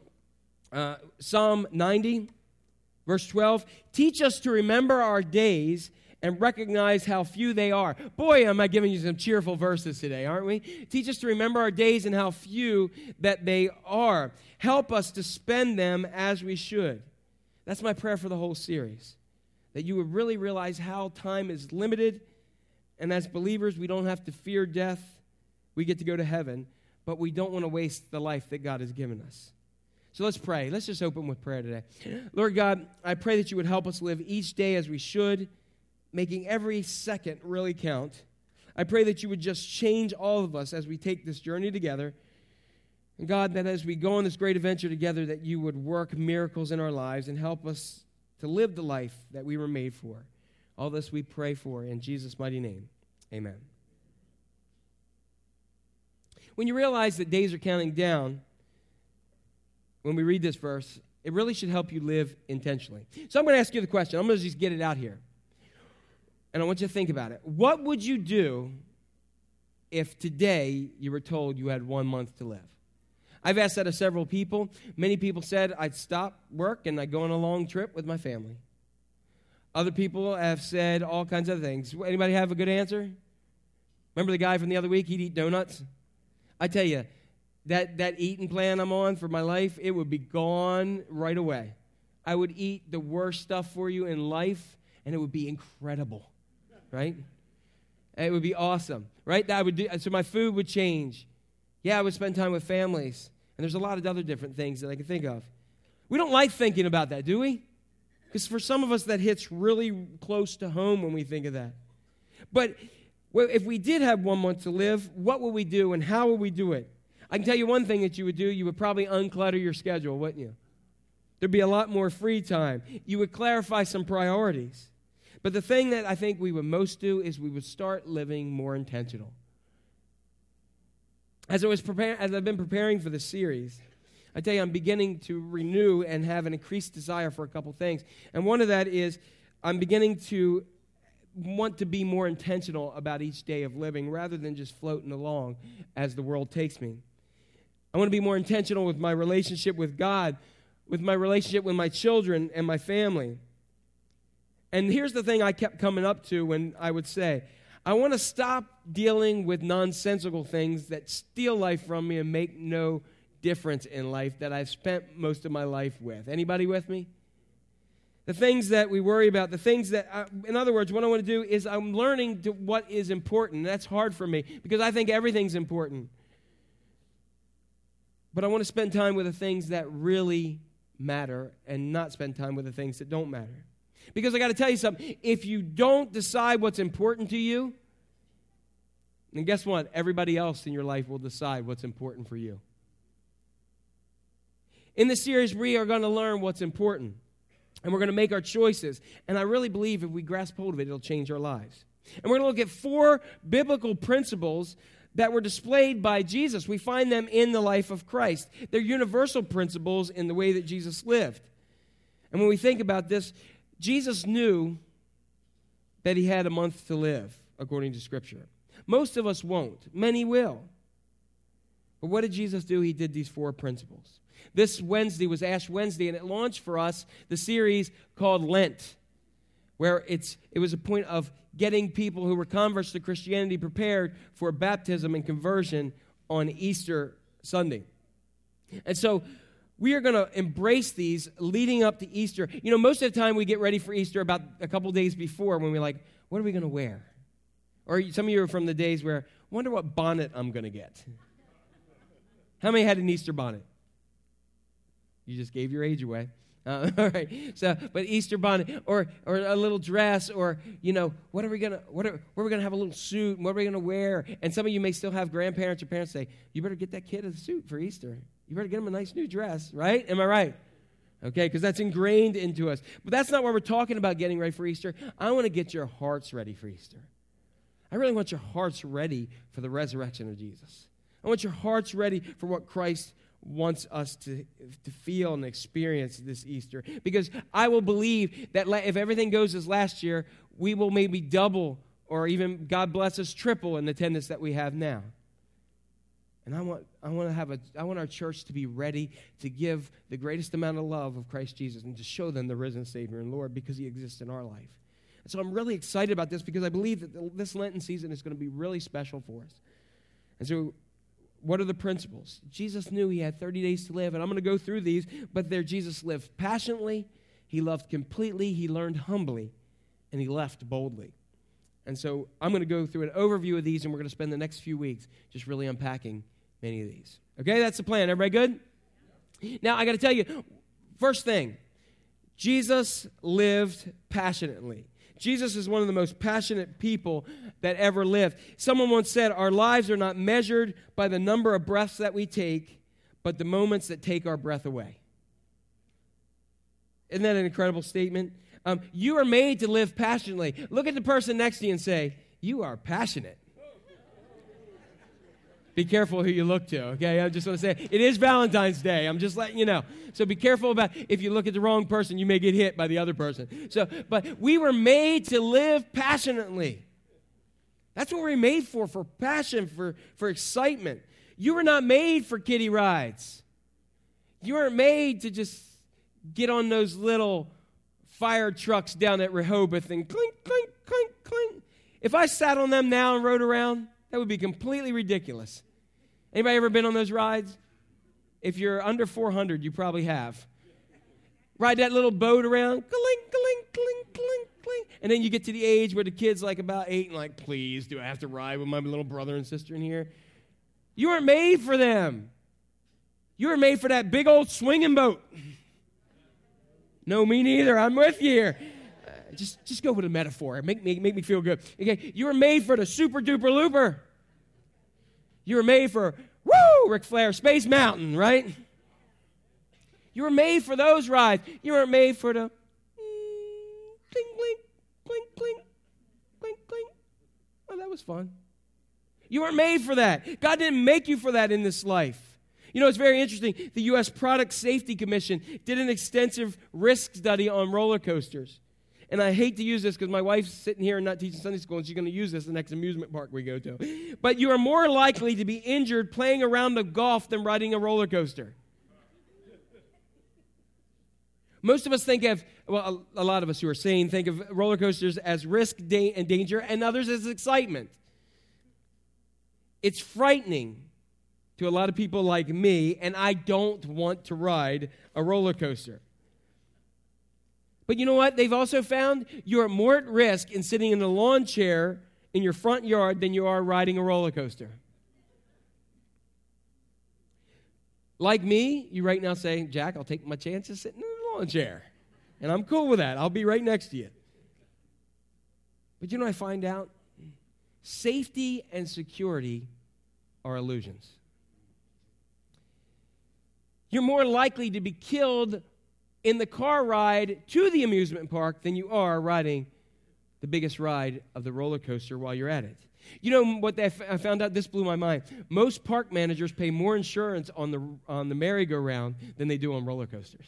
Psalm 90, verse 12. Teach us to remember our days and recognize how few they are. Boy, am I giving you some cheerful verses today, aren't we? Teach us to remember our days and how few that they are. Help us to spend them as we should. That's my prayer for the whole series, that you would really realize how time is limited, and as believers, we don't have to fear death. We get to go to heaven, but we don't want to waste the life that God has given us. So let's pray. Let's just open with prayer today. Lord God, I pray that you would help us live each day as we should, making every second really count. I pray that you would just change all of us as we take this journey together. And God, that as we go on this great adventure together, that you would work miracles in our lives and help us to live the life that we were made for. All this we pray for in Jesus' mighty name. Amen. When you realize that days are counting down, when we read this verse, it really should help you live intentionally. So I'm going to ask you the question. I'm going to just get it out here. And I want you to think about it. What would you do if today you were told you had 1 month to live? I've asked that of several people. Many people said I'd stop work and I'd go on a long trip with my family. Other people have said all kinds of things. Anybody have a good answer? Remember the guy from the other week? He'd eat donuts. I tell you, that eating plan I'm on for my life, it would be gone right away. I would eat the worst stuff for you in life, and it would be incredible, right? And it would be awesome, right? So my food would change. Yeah, I would spend time with families, and there's a lot of other different things that I can think of. We don't like thinking about that, do we? Because for some of us, that hits really close to home when we think of that. But if we did have 1 month to live, what would we do and how would we do it? I can tell you one thing that you would do. You would probably unclutter your schedule, wouldn't you? There'd be a lot more free time. You would clarify some priorities. But the thing that I think we would most do is we would start living more intentional. As I've been preparing for this series, I tell you, I'm beginning to renew and have an increased desire for a couple things. And one of that is I'm beginning to want to be more intentional about each day of living rather than just floating along as the world takes me. I want to be more intentional with my relationship with God, with my relationship with my children and my family. And here's the thing I kept coming up to when I would say, I want to stop dealing with nonsensical things that steal life from me and make no difference in life that I've spent most of my life with. Anybody with me? The things that we worry about, the things that, in other words, what I want to do is I'm learning to what is important. That's hard for me because I think everything's important. But I want to spend time with the things that really matter and not spend time with the things that don't matter. Because I got to tell you something, if you don't decide what's important to you, then guess what? Everybody else in your life will decide what's important for you. In this series, we are going to learn what's important. And we're going to make our choices. And I really believe if we grasp hold of it, it'll change our lives. And we're going to look at 4 biblical principles that were displayed by Jesus. We find them in the life of Christ. They're universal principles in the way that Jesus lived. And when we think about this, Jesus knew that he had a month to live, according to Scripture. Most of us won't. Many will. But what did Jesus do? He did these 4 principles. This Wednesday was Ash Wednesday, and it launched for us the series called Lent, where it was a point of getting people who were converts to Christianity prepared for baptism and conversion on Easter Sunday. And so we are going to embrace these leading up to Easter. You know, most of the time we get ready for Easter about a couple days before when we're like, what are we going to wear? Or some of you are from the days where, wonder what bonnet I'm going to get. How many had an Easter bonnet? You just gave your age away. All right. So, but Easter bonnet, or a little dress, or what are we gonna have a little suit, and what are we gonna wear? And some of you may still have grandparents or parents say, you better get that kid a suit for Easter. You better get him a nice new dress, right? Am I right? Okay, because that's ingrained into us. But that's not what we're talking about getting ready for Easter. I want to get your hearts ready for Easter. I really want your hearts ready for the resurrection of Jesus. I want your hearts ready for what Christ wants us to feel and experience this Easter. Because I will believe that if everything goes as last year, we will maybe double or even, God bless us, triple in the attendance that we have now. And I want our church to be ready to give the greatest amount of love of Christ Jesus and to show them the risen Savior and Lord because he exists in our life. And so I'm really excited about this because I believe that this Lenten season is going to be really special for us. And so what are the principles? Jesus knew he had 30 days to live, and I'm going to go through these, but there Jesus lived passionately, he loved completely, he learned humbly, and he left boldly. And so I'm going to go through an overview of these, and we're going to spend the next few weeks just really unpacking many of these. Okay, that's the plan. Everybody good? Now, I got to tell you, first thing, Jesus lived passionately. Jesus is one of the most passionate people that ever lived. Someone once said, our lives are not measured by the number of breaths that we take, but the moments that take our breath away. Isn't that an incredible statement? You are made to live passionately. Look at the person next to you and say, you are passionate. Be careful who you look to, okay? I just want to say, it is Valentine's Day. I'm just letting you know. So be careful about if you look at the wrong person, you may get hit by the other person. But we were made to live passionately. That's what we're made for passion, for excitement. You were not made for kiddie rides. You weren't made to just get on those little fire trucks down at Rehoboth and clink, clink, clink, clink. If I sat on them now and rode around, that would be completely ridiculous. Anybody ever been on those rides? If you're under 400, you probably have. Ride that little boat around, clink, clink, clink, clink, clink. And then you get to the age where the kid's like about 8 and like, please, do I have to ride with my little brother and sister in here? You weren't made for them. You were made for that big old swinging boat. No, me neither. I'm with you here. Just go with a metaphor. Make me feel good. Okay, you were made for the super duper looper. You were made for Ric Flair, Space Mountain, right? You were made for those rides. You weren't made for the clink, clink, clink, clink, clink, clink. Oh, that was fun. You weren't made for that. God didn't make you for that in this life. You know, it's very interesting. The U.S. Product Safety Commission did an extensive risk study on roller coasters. And I hate to use this because my wife's sitting here and not teaching Sunday school, and she's going to use this the next amusement park we go to. But you are more likely to be injured playing a round of golf than riding a roller coaster. Most of us think of, well, a lot of us who are sane think of roller coasters as risk and danger, and others as excitement. It's frightening to a lot of people like me, and I don't want to ride a roller coaster. But you know what? They've also found you're more at risk in sitting in a lawn chair in your front yard than you are riding a roller coaster. Like me, you right now say, Jack, I'll take my chances sitting in a lawn chair. And I'm cool with that. I'll be right next to you. But you know what I find out? Safety and security are illusions. You're more likely to be killed in the car ride to the amusement park than you are riding the biggest ride of the roller coaster while you're at it. You know what I found out? This blew my mind. Most park managers pay more insurance on the merry-go-round than they do on roller coasters.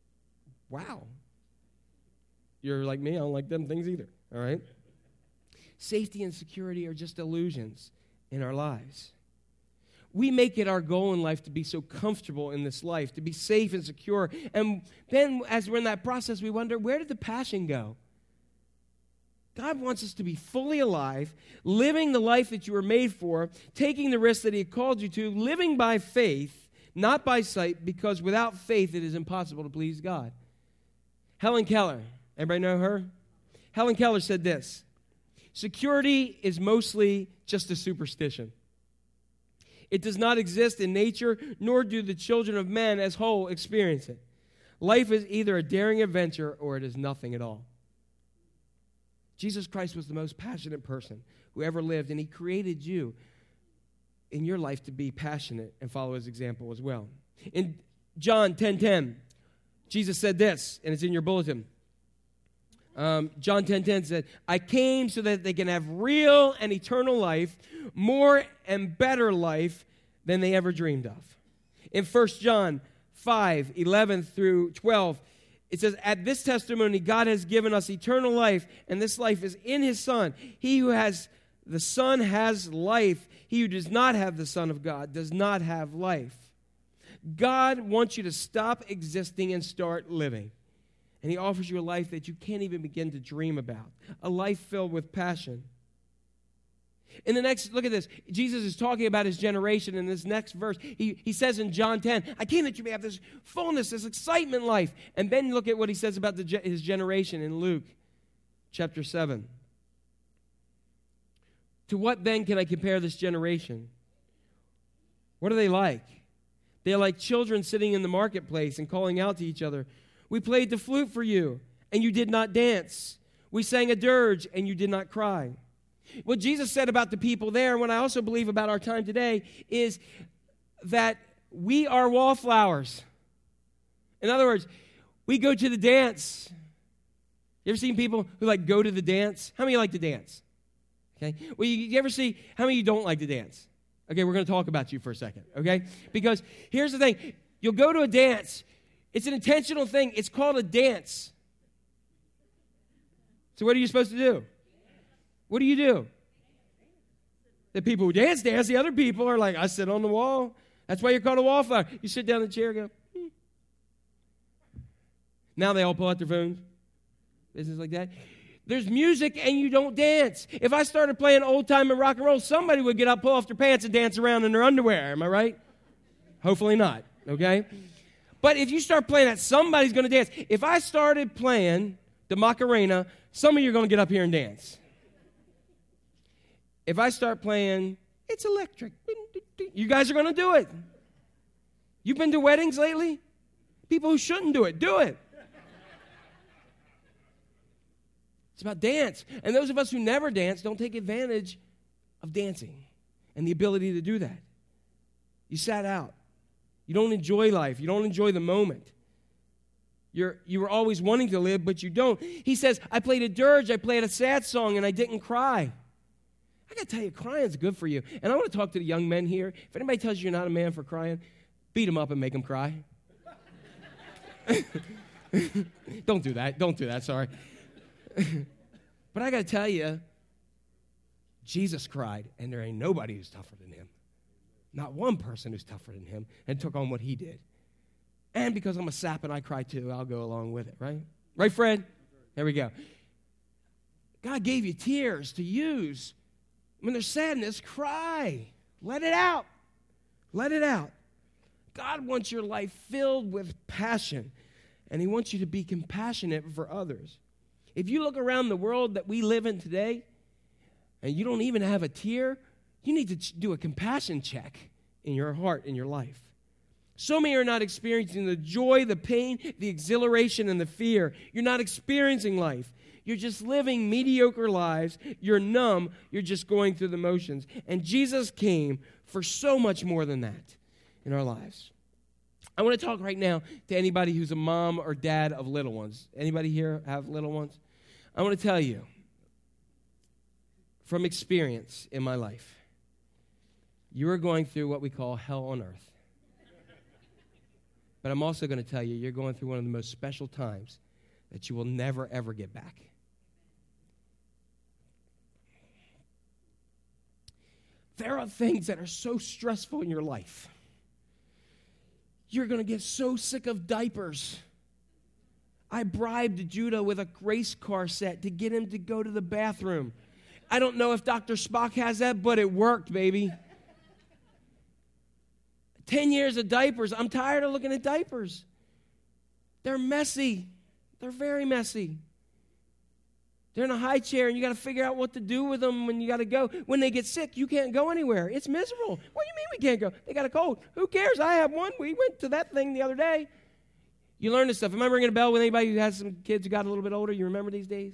Wow. You're like me, I don't like them things either, all right? Safety and security are just illusions in our lives. We make it our goal in life to be so comfortable in this life, to be safe and secure. And then as we're in that process, we wonder, where did the passion go? God wants us to be fully alive, living the life that you were made for, taking the risks that he called you to, living by faith, not by sight, because without faith it is impossible to please God. Helen Keller, everybody know her? Helen Keller said this: security is mostly just a superstition. It does not exist in nature, nor do the children of men as whole experience it. Life is either a daring adventure or it is nothing at all. Jesus Christ was the most passionate person who ever lived, and he created you in your life to be passionate and follow his example as well. In John 10:10, Jesus said this, and it's in your bulletin. John 10:10 said, I came so that they can have real and eternal life, more and better life than they ever dreamed of. In 1 John 5:11 through 12, it says, at this testimony, God has given us eternal life, and this life is in his Son. He who has the Son has life. He who does not have the Son of God does not have life. God wants you to stop existing and start living. And he offers you a life that you can't even begin to dream about, a life filled with passion. In the next, look at this. Jesus is talking about his generation in this next verse. He says in John 10, I came that you may have this fullness, this excitement life. And then look at what he says about his generation in Luke chapter 7. To what then can I compare this generation? What are they like? They are like children sitting in the marketplace and calling out to each other. We played the flute for you, and you did not dance. We sang a dirge, and you did not cry. What Jesus said about the people there, and what I also believe about our time today, is that we are wallflowers. In other words, we go to the dance. You ever seen people who like go to the dance? How many like to dance? Okay. Well, you ever see how many of you don't like to dance? Okay, we're going to talk about you for a second, okay? Because here's the thing. You'll go to a dance. It's an intentional thing. It's called a dance. So what are you supposed to do? What do? The people who dance. The other people are like, I sit on the wall. That's why you're called a wallflower. You sit down in the chair and go, Now they all pull out their phones. Business like that. There's music and you don't dance. If I started playing old-time and rock and roll, somebody would get up, pull off their pants, and dance around in their underwear. Am I right? Hopefully not, okay? But if you start playing that, somebody's going to dance. If I started playing the Macarena, some of you are going to get up here and dance. If I start playing, it's electric, you guys are going to do it. You've been to weddings lately? People who shouldn't do it, do it. It's about dance. And those of us who never dance don't take advantage of dancing and the ability to do that. You sat out. You don't enjoy life. You don't enjoy the moment. You were always wanting to live, but you don't. He says, I played a dirge, I played a sad song, and I didn't cry. I got to tell you, crying's good for you. And I want to talk to the young men here. If anybody tells you you're not a man for crying, beat them up and make them cry. Don't do that. Don't do that, sorry. But I got to tell you, Jesus cried, and there ain't nobody who's tougher than him. Not one person who's tougher than him, and took on what he did. And because I'm a sap and I cry too, I'll go along with it, right? Right, Fred? There we go. God gave you tears to use. When there's sadness, cry. Let it out. Let it out. God wants your life filled with passion, and he wants you to be compassionate for others. If you look around the world that we live in today, and you don't even have a tear, you need to do a compassion check in your heart, in your life. So many are not experiencing the joy, the pain, the exhilaration, and the fear. You're not experiencing life. You're just living mediocre lives. You're numb. You're just going through the motions. And Jesus came for so much more than that in our lives. I want to talk right now to anybody who's a mom or dad of little ones. Anybody here have little ones? I want to tell you from experience in my life, you are going through what we call hell on earth. But I'm also going to tell you, you're going through one of the most special times that you will never, ever get back. There are things that are so stressful in your life. You're going to get so sick of diapers. I bribed Judah with a race car set to get him to go to the bathroom. I don't know if Dr. Spock has that, but it worked, baby. 10 years of diapers. I'm tired of looking at diapers. They're messy. They're very messy. They're in a high chair, and you got to figure out what to do with them when you got to go. When they get sick, you can't go anywhere. It's miserable. What do you mean we can't go? They got a cold. Who cares? I have one. We went to that thing the other day. You learn this stuff. Am I ringing a bell with anybody who has some kids who got a little bit older? You remember these days?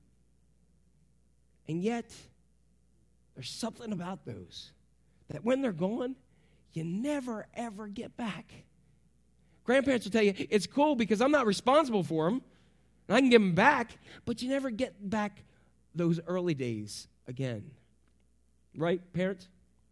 And yet, there's something about those that when they're gone, you never, ever get back. Grandparents will tell you, it's cool because I'm not responsible for them. And I can give them back, but you never get back those early days again. Right, parents?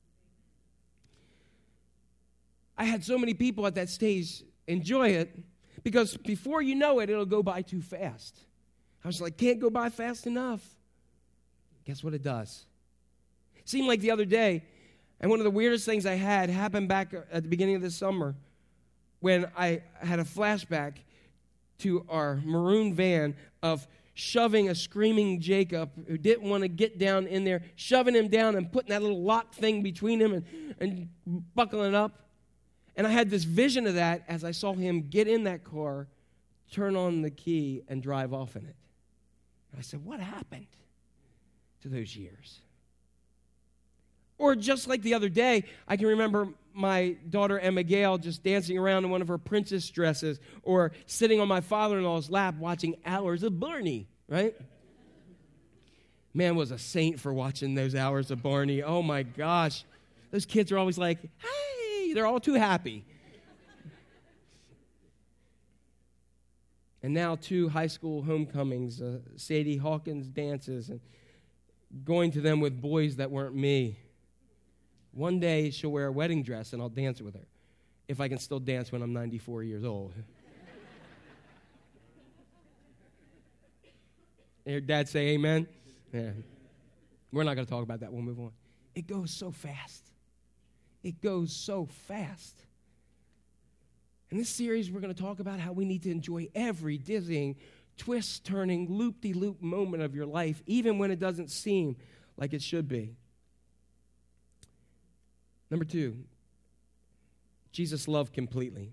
I had so many people at that stage enjoy it because before you know it, it'll go by too fast. I was like, can't go by fast enough. Guess what it does? It seemed like the other day, and one of the weirdest things I had happened back at the beginning of this summer when I had a flashback to our maroon van of shoving a screaming Jacob who didn't want to get down in there, shoving him down and putting that little lock thing between him and buckling up. And I had this vision of that as I saw him get in that car, turn on the key, and drive off in it. And I said, what happened to those years? Or just like the other day, I can remember my daughter Emma Gale just dancing around in one of her princess dresses or sitting on my father-in-law's lap watching Hours of Barney, right? Man was a saint for watching those Hours of Barney. Oh, my gosh. Those kids are always like, hey, they're all too happy. And now 2 high school homecomings, Sadie Hawkins dances, and going to them with boys that weren't me. One day she'll wear a wedding dress and I'll dance with her, if I can still dance when I'm 94 years old. Hear Dad say amen? Yeah. We're not going to talk about that. We'll move on. It goes so fast. It goes so fast. In this series, we're going to talk about how we need to enjoy every dizzying, twist-turning, loop-de-loop moment of your life, even when it doesn't seem like it should be. Number 2, Jesus loved completely.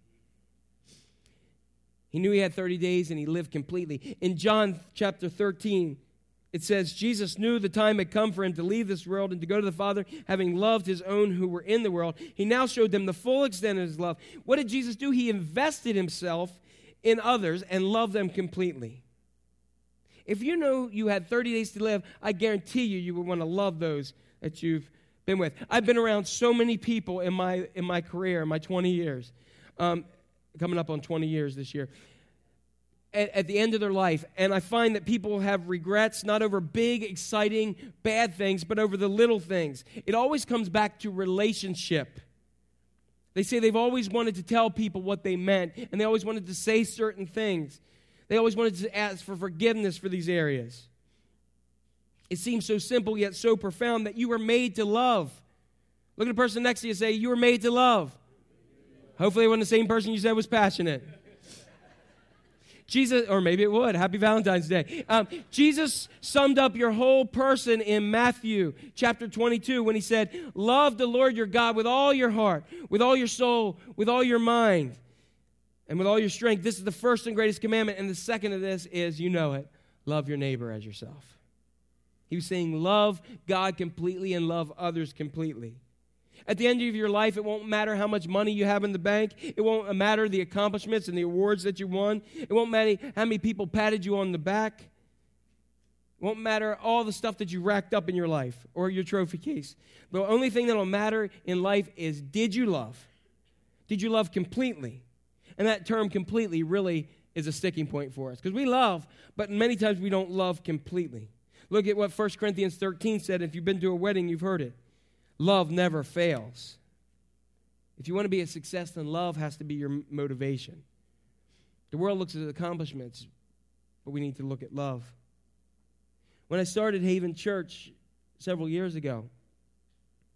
He knew he had 30 days and he lived completely. In John chapter 13, it says, Jesus knew the time had come for him to leave this world and to go to the Father, having loved his own who were in the world. He now showed them the full extent of his love. What did Jesus do? He invested himself in others and loved them completely. If you know you had 30 days to live, I guarantee you would want to love those that you've been with. I've been around so many people in my career, in my 20 years, coming up on 20 years this year, at the end of their life, and I find that people have regrets not over big, exciting, bad things, but over the little things. It always comes back to relationship. They say they've always wanted to tell people what they meant, and they always wanted to say certain things. They always wanted to ask for forgiveness for these areas. It seems so simple yet so profound that you were made to love. Look at the person next to you and say, you were made to love. Hopefully it wasn't the same person you said was passionate. Jesus, or maybe it would. Happy Valentine's Day. Jesus summed up your whole person in Matthew chapter 22 when he said, love the Lord your God with all your heart, with all your soul, with all your mind, and with all your strength. This is the first and greatest commandment. And the second of this is, you know it, love your neighbor as yourself. He was saying love God completely and love others completely. At the end of your life, it won't matter how much money you have in the bank. It won't matter the accomplishments and the awards that you won. It won't matter how many people patted you on the back. It won't matter all the stuff that you racked up in your life or your trophy case. The only thing that will matter in life is, did you love? Did you love completely? And that term completely really is a sticking point for us. Because we love, but many times we don't love completely. Look at what 1 Corinthians 13 said. If you've been to a wedding, you've heard it. Love never fails. If you want to be a success, then love has to be your motivation. The world looks at accomplishments, but we need to look at love. When I started Haven Church several years ago,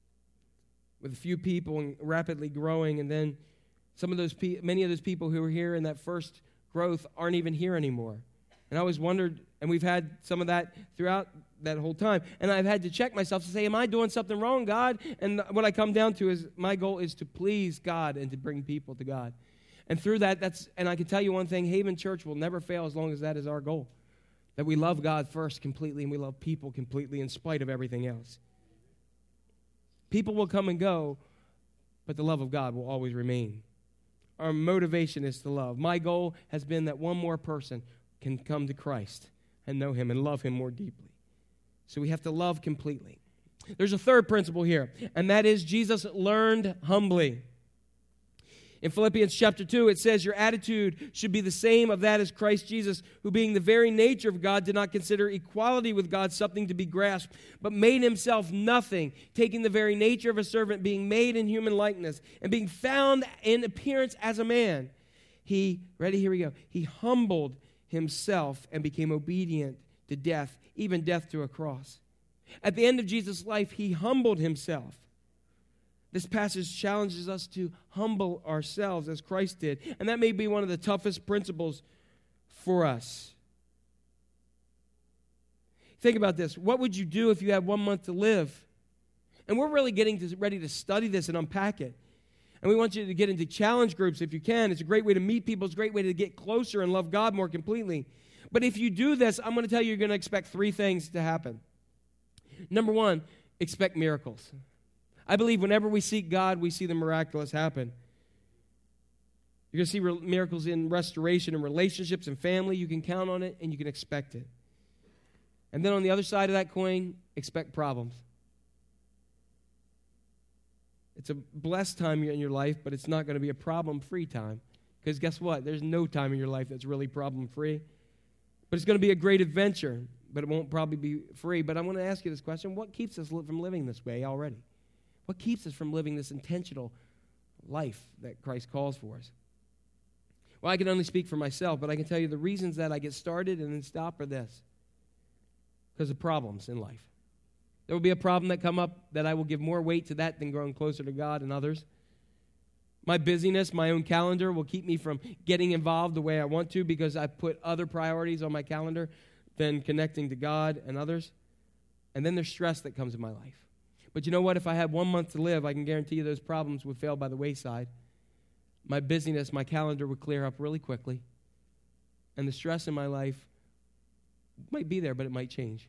with a few people and rapidly growing, and then many of those people who were here in that first growth aren't even here anymore. And I always wondered, and we've had some of that throughout that whole time, and I've had to check myself to say, am I doing something wrong, God? And what I come down to is my goal is to please God and to bring people to God. And through that, and I can tell you one thing, Haven Church will never fail as long as that is our goal. That we love God first completely and we love people completely in spite of everything else. People will come and go, but the love of God will always remain. Our motivation is to love. My goal has been that one more person can come to Christ and know Him and love Him more deeply. So we have to love completely. There's a third principle here, and that is Jesus learned humbly. In Philippians chapter 2, it says, your attitude should be the same of that as Christ Jesus, who being the very nature of God did not consider equality with God something to be grasped, but made himself nothing, taking the very nature of a servant, being made in human likeness, and being found in appearance as a man. He humbled himself and became obedient to death, even death to a cross. At the end of Jesus' life, he humbled himself. This passage challenges us to humble ourselves as Christ did. And that may be one of the toughest principles for us. Think about this. What would you do if you had 1 month to live? And we're really ready to study this and unpack it. And we want you to get into challenge groups if you can. It's a great way to meet people. It's a great way to get closer and love God more completely. But if you do this, I'm going to tell you, you're going to expect 3 things to happen. Number 1, expect miracles. I believe whenever we seek God, we see the miraculous happen. You're going to see miracles in restoration and relationships and family. You can count on it and you can expect it. And then on the other side of that coin, expect problems. It's a blessed time in your life, but it's not going to be a problem-free time. Because guess what? There's no time in your life that's really problem-free. But it's going to be a great adventure, but it won't probably be free. But I want to ask you this question. What keeps us from living this way already? What keeps us from living this intentional life that Christ calls for us? Well, I can only speak for myself, but I can tell you the reasons that I get started and then stop are this. Because of problems in life. There will be a problem that come up that I will give more weight to that than growing closer to God and others. My busyness, my own calendar will keep me from getting involved the way I want to because I put other priorities on my calendar than connecting to God and others. And then there's stress that comes in my life. But you know what? If I had 1 month to live, I can guarantee you those problems would fail by the wayside. My busyness, my calendar would clear up really quickly. And the stress in my life might be there, but it might change.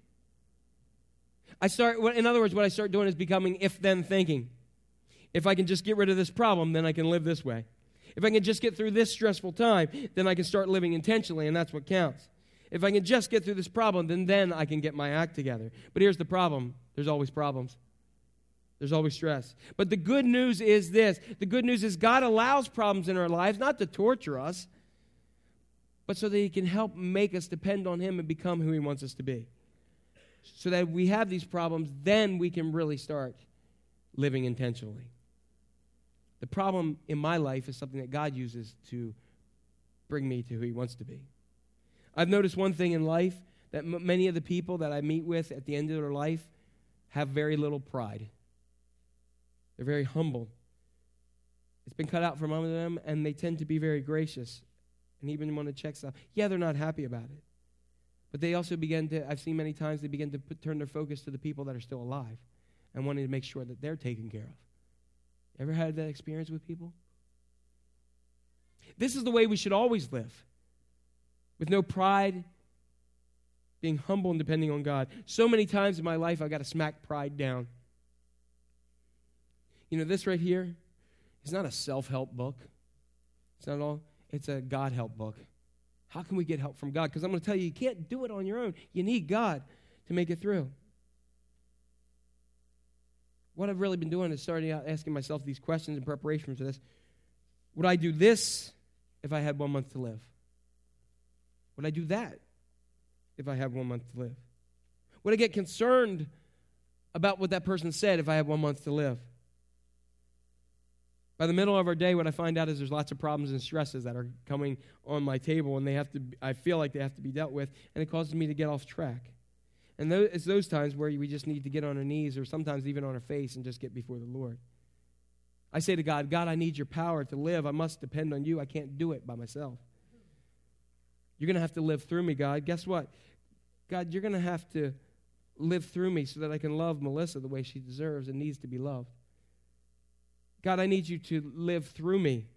In other words, what I start doing is becoming if-then thinking. If I can just get rid of this problem, then I can live this way. If I can just get through this stressful time, then I can start living intentionally, and that's what counts. If I can just get through this problem, then I can get my act together. But here's the problem. There's always problems. There's always stress. But the good news is this. The good news is God allows problems in our lives, not to torture us, but so that He can help make us depend on Him and become who He wants us to be. So that we have these problems, then we can really start living intentionally. The problem in my life is something that God uses to bring me to who He wants to be. I've noticed one thing in life, that many of the people that I meet with at the end of their life have very little pride. They're very humble. It's been cut out from under them, and they tend to be very gracious and even want to check stuff. Yeah, they're not happy about it. But they also I've seen many times, they begin to turn their focus to the people that are still alive and wanting to make sure that they're taken care of. Ever had that experience with people? This is the way we should always live. With no pride, being humble and depending on God. So many times in my life, I've got to smack pride down. You know, this right here is not a self-help book. It's not at all. It's a God-help book. How can we get help from God? Because I'm going to tell you can't do it on your own. You need God to make it through. What I've really been doing is starting out asking myself these questions in preparation for this. Would I do this if I had 1 month to live? Would I do that if I had 1 month to live? Would I get concerned about what that person said if I had 1 month to live? By the middle of our day, what I find out is there's lots of problems and stresses that are coming on my table, and I feel like they have to be dealt with, and it causes me to get off track. And it's those times where we just need to get on our knees or sometimes even on our face and just get before the Lord I say to God, God, I need your power to live. I must depend on you. I can't do it by myself. You're going to have to live through me, God. Guess what? God, you're going to have to live through me so that I can love Melissa the way she deserves and needs to be loved. God, I need you to live through me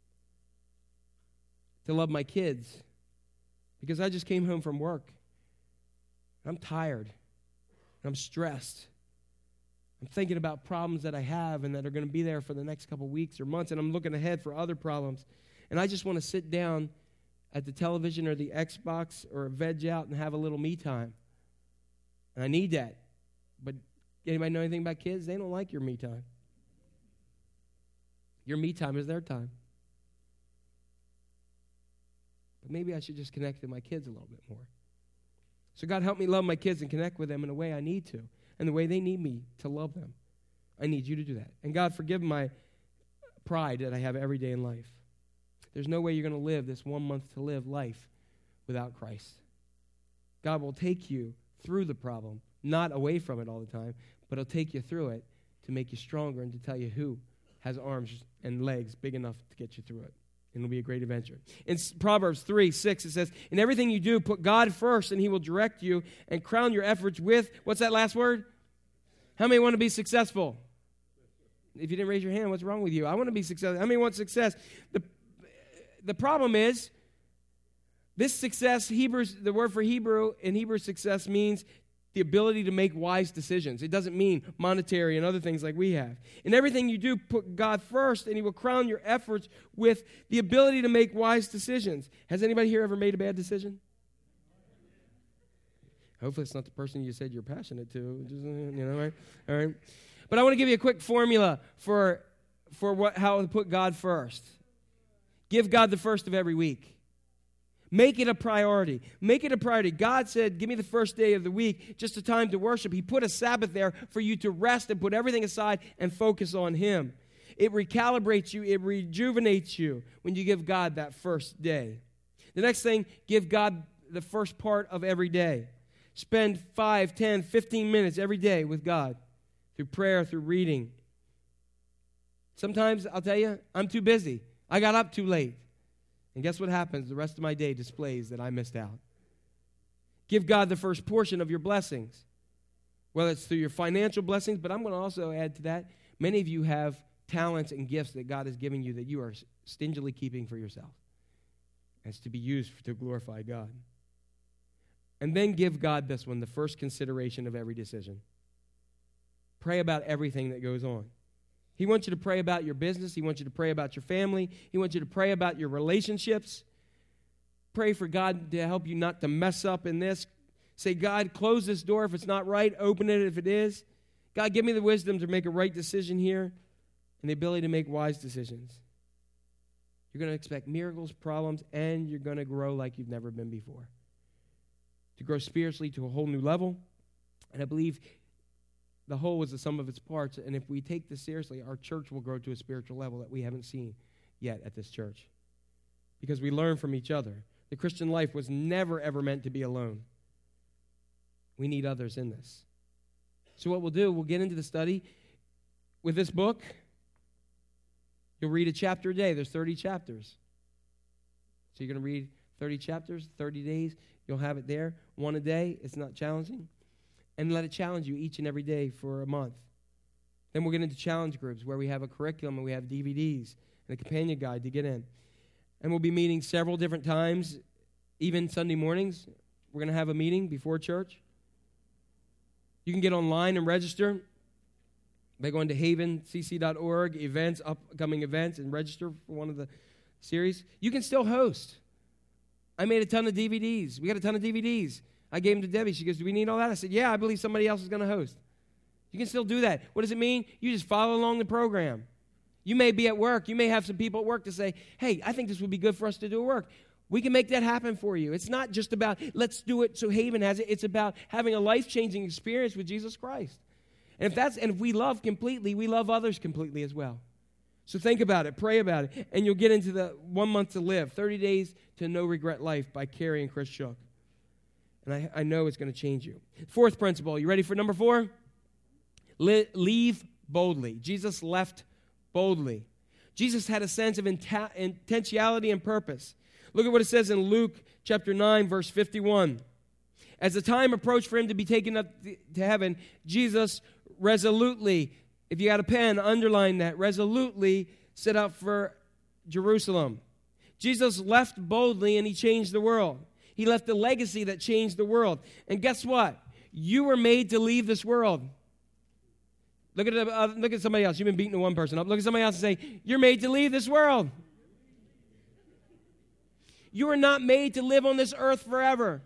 to love my kids because I just came home from work. I'm tired. I'm stressed. I'm thinking about problems that I have and that are going to be there for the next couple weeks or months, and I'm looking ahead for other problems. And I just want to sit down at the television or the Xbox or veg out and have a little me time. And I need that. But anybody know anything about kids? They don't like your me time. Your me time is their time. But maybe I should just connect with my kids a little bit more. So God, help me love my kids and connect with them in a way I need to, and the way they need me to love them. I need you to do that. And God, forgive my pride that I have every day in life. There's no way you're going to live this 1 month to live life without Christ. God will take you through the problem, not away from it all the time, but he'll take you through it to make you stronger and to tell you who has arms and legs big enough to get you through it. And it'll be a great adventure. In Proverbs 3:6, it says, in everything you do, put God first, and he will direct you and crown your efforts with, what's that last word? How many want to be successful? If you didn't raise your hand, what's wrong with you? I want to be successful. How many want success? The problem is, this success, the word for Hebrew in Hebrew success means the ability to make wise decisions. It doesn't mean monetary and other things like we have. In everything you do, put God first, and he will crown your efforts with the ability to make wise decisions. Has anybody here ever made a bad decision? Hopefully it's not the person you said you're passionate to. Right? All right. But I want to give you a quick formula for how to put God first. Give God the first of every week. Make it a priority. Make it a priority. God said, give me the first day of the week, just a time to worship. He put a Sabbath there for you to rest and put everything aside and focus on him. It recalibrates you. It rejuvenates you when you give God that first day. The next thing, give God the first part of every day. Spend 5, 10, 15 minutes every day with God through prayer, through reading. Sometimes, I'll tell you, I'm too busy. I got up too late. And guess what happens? The rest of my day displays that I missed out. Give God the first portion of your blessings, whether it's through your financial blessings, but I'm going to also add to that, many of you have talents and gifts that God has given you that you are stingily keeping for yourself. And it's to be used to glorify God. And then give God this one, the first consideration of every decision. Pray about everything that goes on. He wants you to pray about your business. He wants you to pray about your family. He wants you to pray about your relationships. Pray for God to help you not to mess up in this. Say, God, close this door if it's not right. Open it if it is. God, give me the wisdom to make a right decision here and the ability to make wise decisions. You're going to expect miracles, problems, and you're going to grow like you've never been before. To grow spiritually to a whole new level. And I believe the whole is the sum of its parts, and if we take this seriously, our church will grow to a spiritual level that we haven't seen yet at this church. Because we learn from each other. The Christian life was never, ever meant to be alone. We need others in this. So what we'll do, we'll get into the study. With this book, you'll read a chapter a day. There's 30 chapters. So you're going to read 30 chapters, 30 days. You'll have it there, one a day. It's not challenging. And let it challenge you each and every day for a month. Then we'll get into challenge groups where we have a curriculum and we have DVDs and a companion guide to get in. And we'll be meeting several different times, even Sunday mornings. We're going to have a meeting before church. You can get online and register by going to havencc.org, events, upcoming events, and register for one of the series. You can still host. I made a ton of DVDs. We got a ton of DVDs. I gave them to Debbie. She goes, do we need all that? I said, yeah, I believe somebody else is going to host. You can still do that. What does it mean? You just follow along the program. You may be at work. You may have some people at work to say, hey, I think this would be good for us to do at work. We can make that happen for you. It's not just about, let's do it so Haven has it. It's about having a life-changing experience with Jesus Christ. And if we love completely, we love others completely as well. So think about it. Pray about it. And you'll get into the 1 month to live, 30 days to no regret life by Carrie and Chris Shook. And I know it's going to change you. Fourth principle. You ready for number 4? Leave boldly. Jesus left boldly. Jesus had a sense of intentionality and purpose. Look at what it says in Luke chapter 9, verse 51. As the time approached for him to be taken up to heaven, Jesus resolutely, if you got a pen, underline that, resolutely set out for Jerusalem. Jesus left boldly and he changed the world. He left a legacy that changed the world. And guess what? You were made to leave this world. Look at somebody else. You've been beating one person up. Look at somebody else and say, you're made to leave this world. You are not made to live on this earth forever.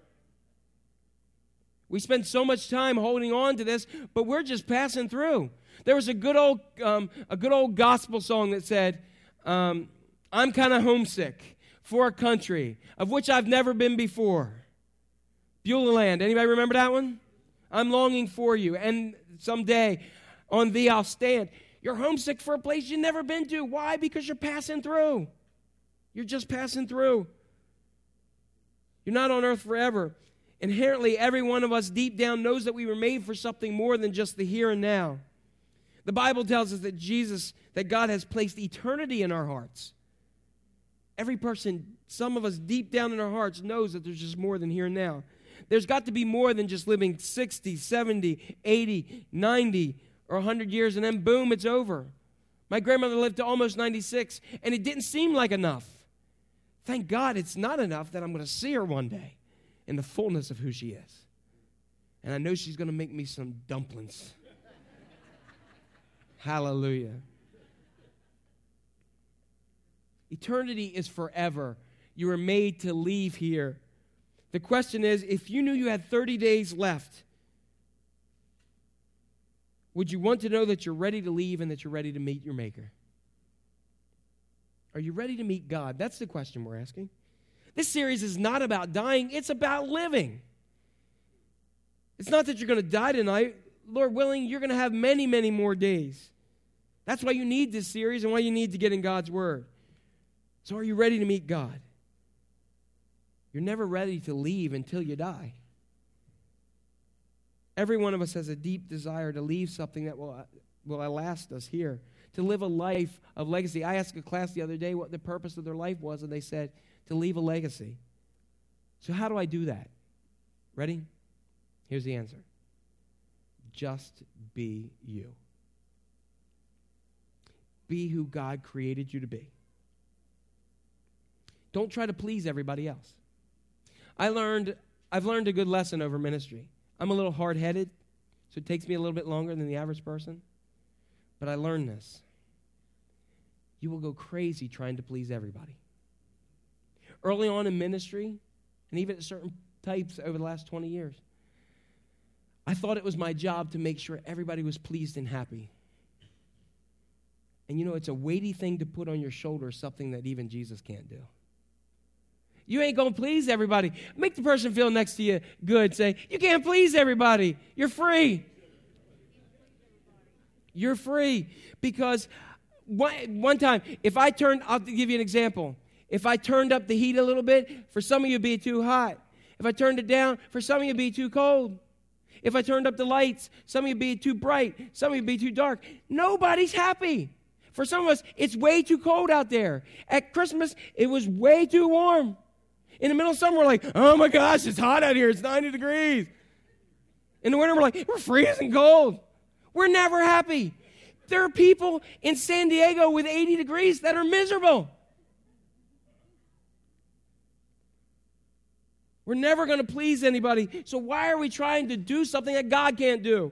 We spend so much time holding on to this, but we're just passing through. There was a good old gospel song that said, I'm kind of homesick for a country of which I've never been before. Beulah Land. Anybody remember that one? I'm longing for you, and someday on thee I'll stand. You're homesick for a place you've never been to. Why? Because you're passing through. You're just passing through. You're not on earth forever. Inherently, every one of us deep down knows that we were made for something more than just the here and now. The Bible tells us that God has placed eternity in our hearts. Every person, some of us deep down in our hearts knows that there's just more than here and now. There's got to be more than just living 60, 70, 80, 90, or 100 years, and then boom, it's over. My grandmother lived to almost 96, and it didn't seem like enough. Thank God it's not enough that I'm going to see her one day in the fullness of who she is. And I know she's going to make me some dumplings. Hallelujah. Eternity is forever. You were made to leave here. The question is, if you knew you had 30 days left, would you want to know that you're ready to leave and that you're ready to meet your Maker? Are you ready to meet God? That's the question we're asking. This series is not about dying. It's about living. It's not that you're going to die tonight. Lord willing, you're going to have many, many more days. That's why you need this series and why you need to get in God's Word. So are you ready to meet God? You're never ready to leave until you die. Every one of us has a deep desire to leave something that will last us here, to live a life of legacy. I asked a class the other day what the purpose of their life was, and they said, to leave a legacy. So how do I do that? Ready? Here's the answer. Just be you. Be who God created you to be. Don't try to please everybody else. I've learned a good lesson over ministry. I'm a little hard-headed, so it takes me a little bit longer than the average person. But I learned this. You will go crazy trying to please everybody. Early on in ministry, and even at certain types over the last 20 years, I thought it was my job to make sure everybody was pleased and happy. And you know, it's a weighty thing to put on your shoulders, something that even Jesus can't do. You ain't going to please everybody. Make the person feel next to you good. Say, you can't please everybody. You're free. You're free. Because one time, I'll give you an example. If I turned up the heat a little bit, for some of you it'd be too hot. If I turned it down, for some of you it'd be too cold. If I turned up the lights, some of you it'd be too bright. Some of you it'd be too dark. Nobody's happy. For some of us, it's way too cold out there. At Christmas, it was way too warm. In the middle of summer, we're like, oh my gosh, it's hot out here. It's 90 degrees. In the winter, we're like, we're freezing cold. We're never happy. There are people in San Diego with 80 degrees that are miserable. We're never going to please anybody. So why are we trying to do something that God can't do?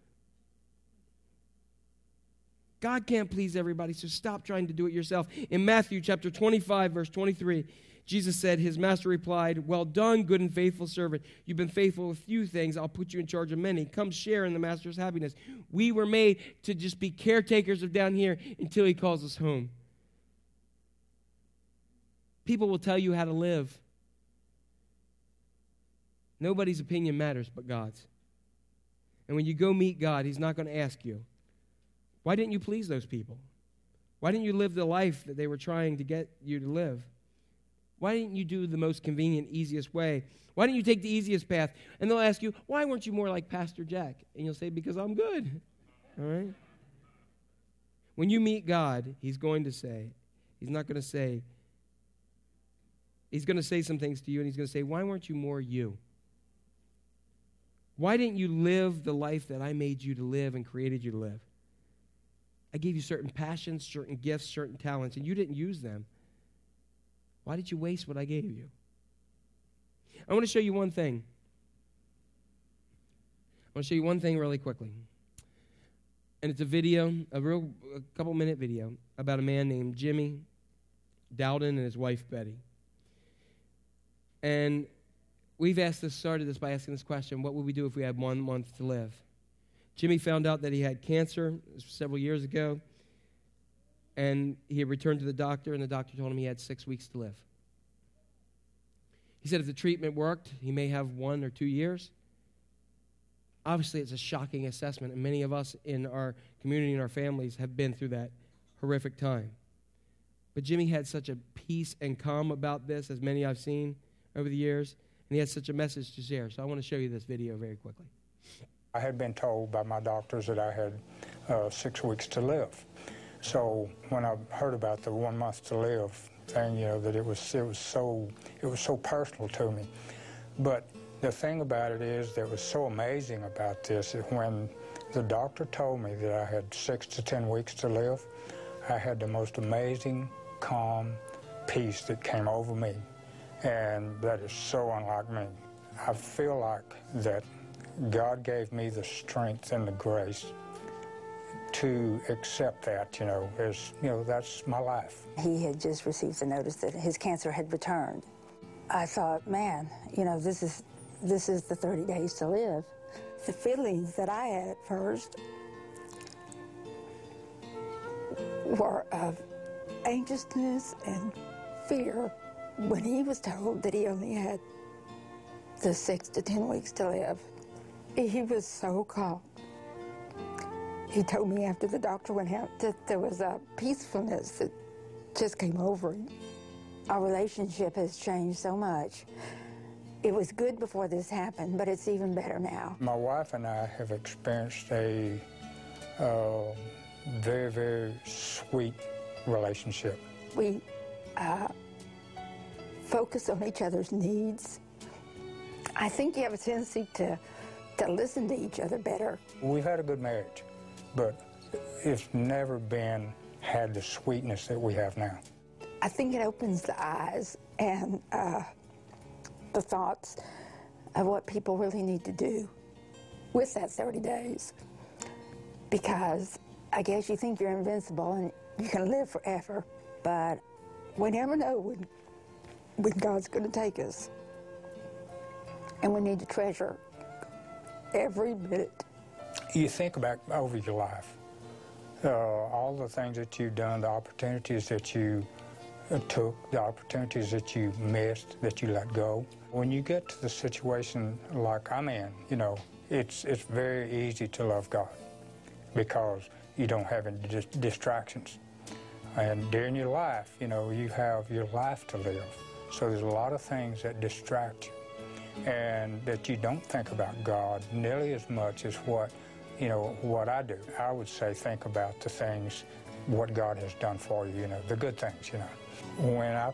God can't please everybody, so stop trying to do it yourself. In Matthew chapter 25, verse 23, Jesus said, his master replied, well done, good and faithful servant. You've been faithful with few things. I'll put you in charge of many. Come share in the master's happiness. We were made to just be caretakers of down here until he calls us home. People will tell you how to live. Nobody's opinion matters but God's. And when you go meet God, he's not going to ask you, why didn't you please those people? Why didn't you live the life that they were trying to get you to live? Why didn't you do the most convenient, easiest way? Why didn't you take the easiest path? And they'll ask you, why weren't you more like Pastor Jack? And you'll say, because I'm good. All right? When you meet God, he's going to say, he's not going to say, he's going to say some things to you, and he's going to say, why weren't you more you? Why didn't you live the life that I made you to live and created you to live? I gave you certain passions, certain gifts, certain talents, and you didn't use them. Why did you waste what I gave you? I want to show you one thing. I want to show you one thing really quickly. And it's a video, a couple-minute video about a man named Jimmy Dowden and his wife, Betty. And we've started this by asking this question: what would we do if we had 1 month to live? Jimmy found out that he had cancer several years ago, and he had returned to the doctor, and the doctor told him he had 6 weeks to live. He said if the treatment worked, he may have 1 or 2 years. Obviously, it's a shocking assessment, and many of us in our community and our families have been through that horrific time. But Jimmy had such a peace and calm about this, as many I've seen over the years, and he had such a message to share. So I want to show you this video very quickly. I had been told by my doctors that I had 6 weeks to live. So when I heard about the 1 month to live thing, you know, that it was so personal to me. But the thing about it is that was so amazing about this is when the doctor told me that I had 6 to 10 weeks to live, I had the most amazing, calm peace that came over me. And that is so unlike me. I feel like that God gave me the strength and the grace to accept that, as, that's my life. He had just received a notice that his cancer had returned. I thought, man, this is the 30 days to live. The feelings that I had at first were of anxiousness and fear when he was told that he only had the 6 to 10 weeks to live. He was so calm. He told me after the doctor went out that there was a peacefulness that just came over him. Our relationship has changed so much. It was good before this happened, but it's even better now. My wife and I have experienced a very, very sweet relationship. We focus on each other's needs. I think you have a tendency to listen to each other better. We've had a good marriage, but it's never had the sweetness that we have now. I think it opens the eyes and the thoughts of what people really need to do with that 30 days. Because I guess you think you're invincible and you can live forever, but we never know when God's going to take us. And we need to treasure every minute. You think back over your life, all the things that you've done, the opportunities that you took, the opportunities that you missed, that you let go. When you get to the situation like I'm in, it's very easy to love God because you don't have any distractions. And during your life, you have your life to live. So there's a lot of things that distract you and that you don't think about God nearly as much as what I do. I would say think about the things, what God has done for you, the good things, When I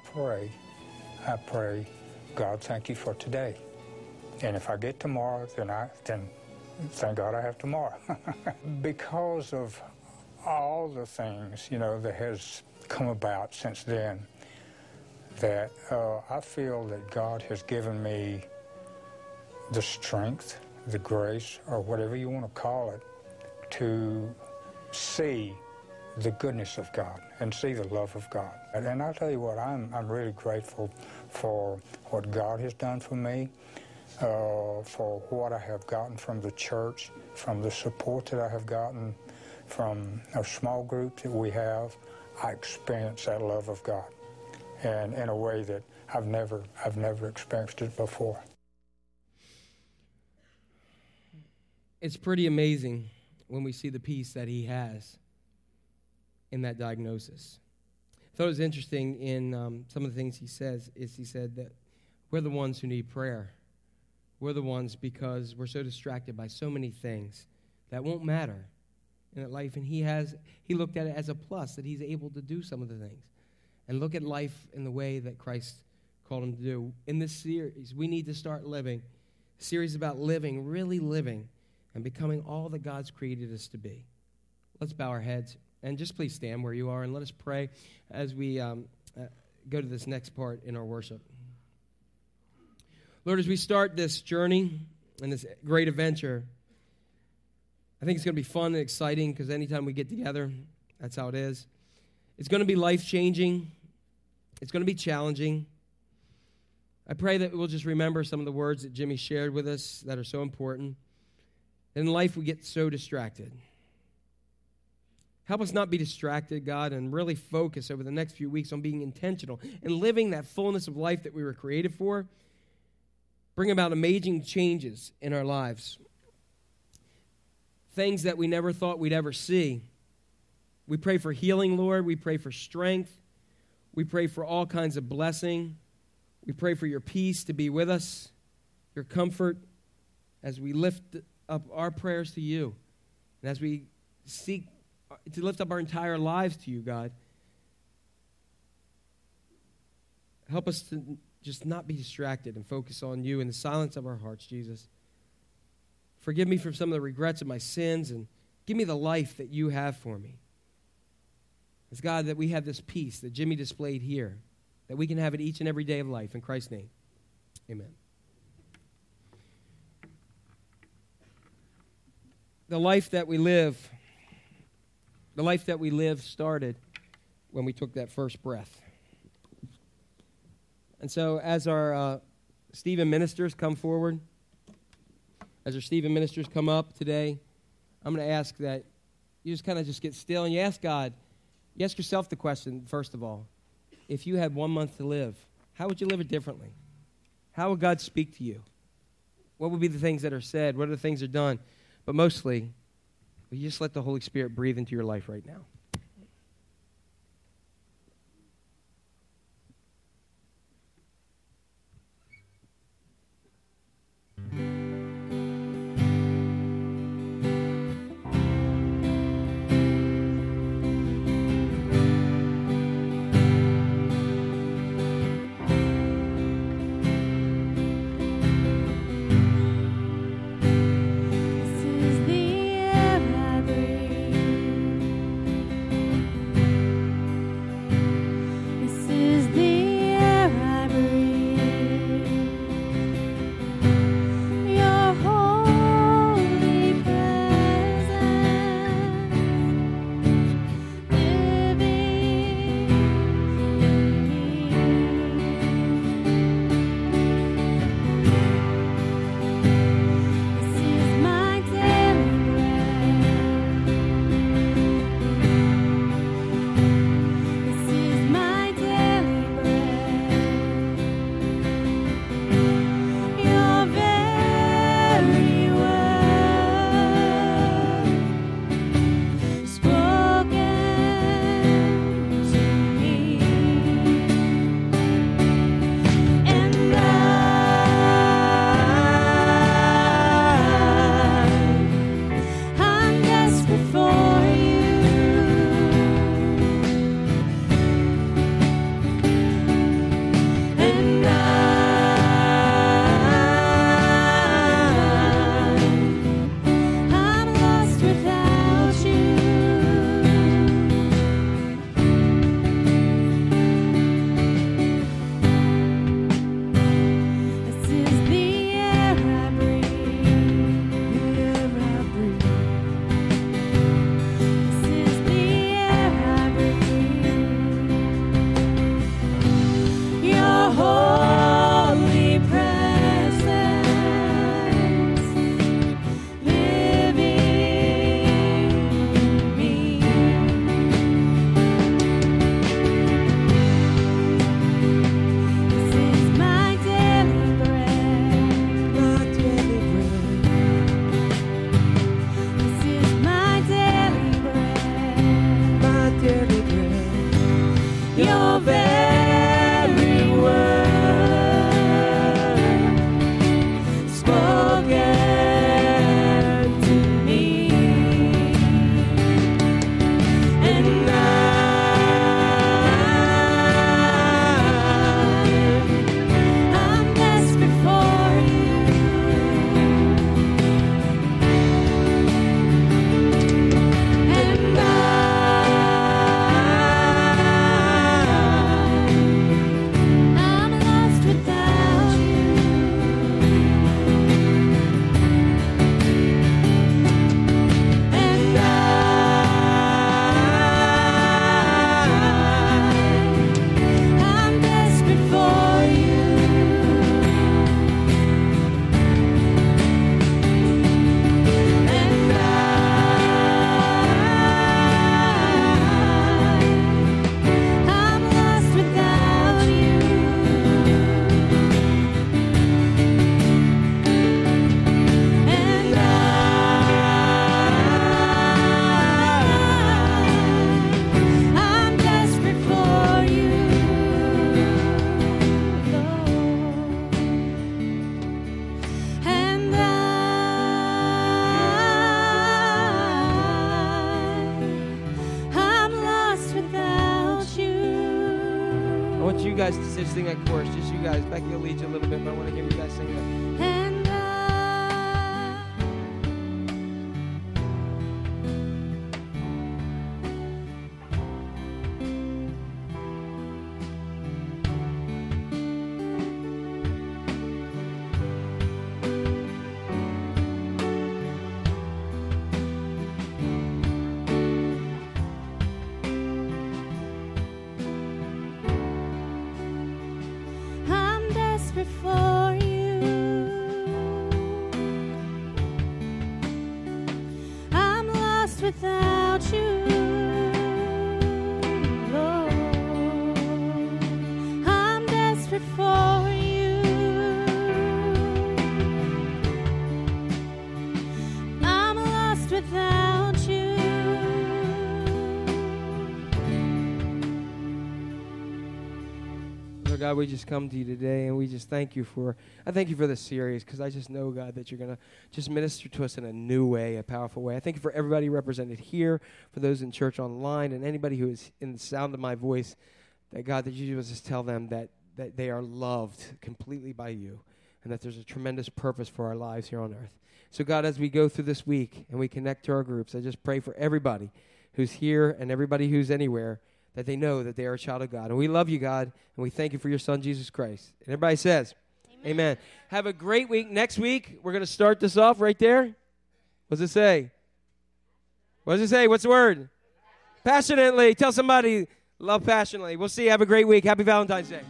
pray, God, thank you for today. And if I get tomorrow, then thank God I have tomorrow. Because of all the things, that has come about since then, that I feel that God has given me the strength, the grace, or whatever you want to call it, to see the goodness of God and see the love of God. And I'll tell you what, I'm really grateful for what God has done for me, for what I have gotten from the church, from the support that I have gotten from a small group that we have. I experienced that love of God, and in a way that I've never experienced it before. It's pretty amazing when we see the peace that he has in that diagnosis. I thought it was interesting in some of the things he says is he said that we're the ones who need prayer. We're the ones because we're so distracted by so many things that won't matter in that life, and he looked at it as a plus, that he's able to do some of the things. And look at life in the way that Christ called him to do. In this series, we need to start living. A series about living, really living, and becoming all that God's created us to be. Let's bow our heads, and just please stand where you are, and let us pray as we go to this next part in our worship. Lord, as we start this journey and this great adventure, I think it's going to be fun and exciting because anytime we get together, that's how it is. It's going to be life-changing. It's going to be challenging. I pray that we'll just remember some of the words that Jimmy shared with us that are so important. In life, we get so distracted. Help us not be distracted, God, and really focus over the next few weeks on being intentional and living that fullness of life that we were created for. Bring about amazing changes in our lives. Things that we never thought we'd ever see. We pray for healing, Lord. We pray for strength. We pray for all kinds of blessing. We pray for your peace to be with us, your comfort, as we lift up our prayers to you, and as we seek to lift up our entire lives to you, God. Help us to just not be distracted and focus on you in the silence of our hearts, Jesus. Forgive me for some of the regrets of my sins, and give me the life that you have for me. It's God that we have this peace that Jimmy displayed here, that we can have it each and every day of life. In Christ's name, amen. The life that we live started when we took that first breath. And so as our Stephen ministers come forward, as our Stephen ministers come up today, I'm going to ask that you just kind of just get still and you ask God, you ask yourself the question, first of all, if you had 1 month to live, how would you live it differently? How would God speak to you? What would be the things that are said? What are the things that are done? But mostly, will you just let the Holy Spirit breathe into your life right now? want you guys to just sing that chorus. Just you guys. Becky will lead you a little bit, but I want to hear you guys sing that. And I'm desperate for you. I'm lost without you, Lord. I'm desperate for you. I'm lost without you. Lord God, we just come to you today, and we just thank you for, I thank you for this series, because I just know, God, that you're going to just minister to us in a new way, a powerful way. I thank you for everybody represented here, for those in church online, and anybody who is in the sound of my voice, that God, that you just tell them that they are loved completely by you, and that there's a tremendous purpose for our lives here on earth. So God, as we go through this week and we connect to our groups, I just pray for everybody who's here and everybody who's anywhere, that they know that they are a child of God. And we love you, God, and we thank you for your Son, Jesus Christ. And everybody says, Amen. Have a great week. Next week, we're going to start this off right there. What does it say? What does it say? What's the word? Passionately. Tell somebody, love passionately. We'll see you. Have a great week. Happy Valentine's Day.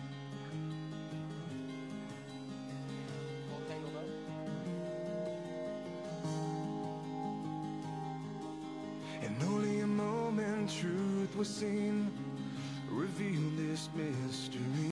In only a moment, truth was seen, revealed this mystery.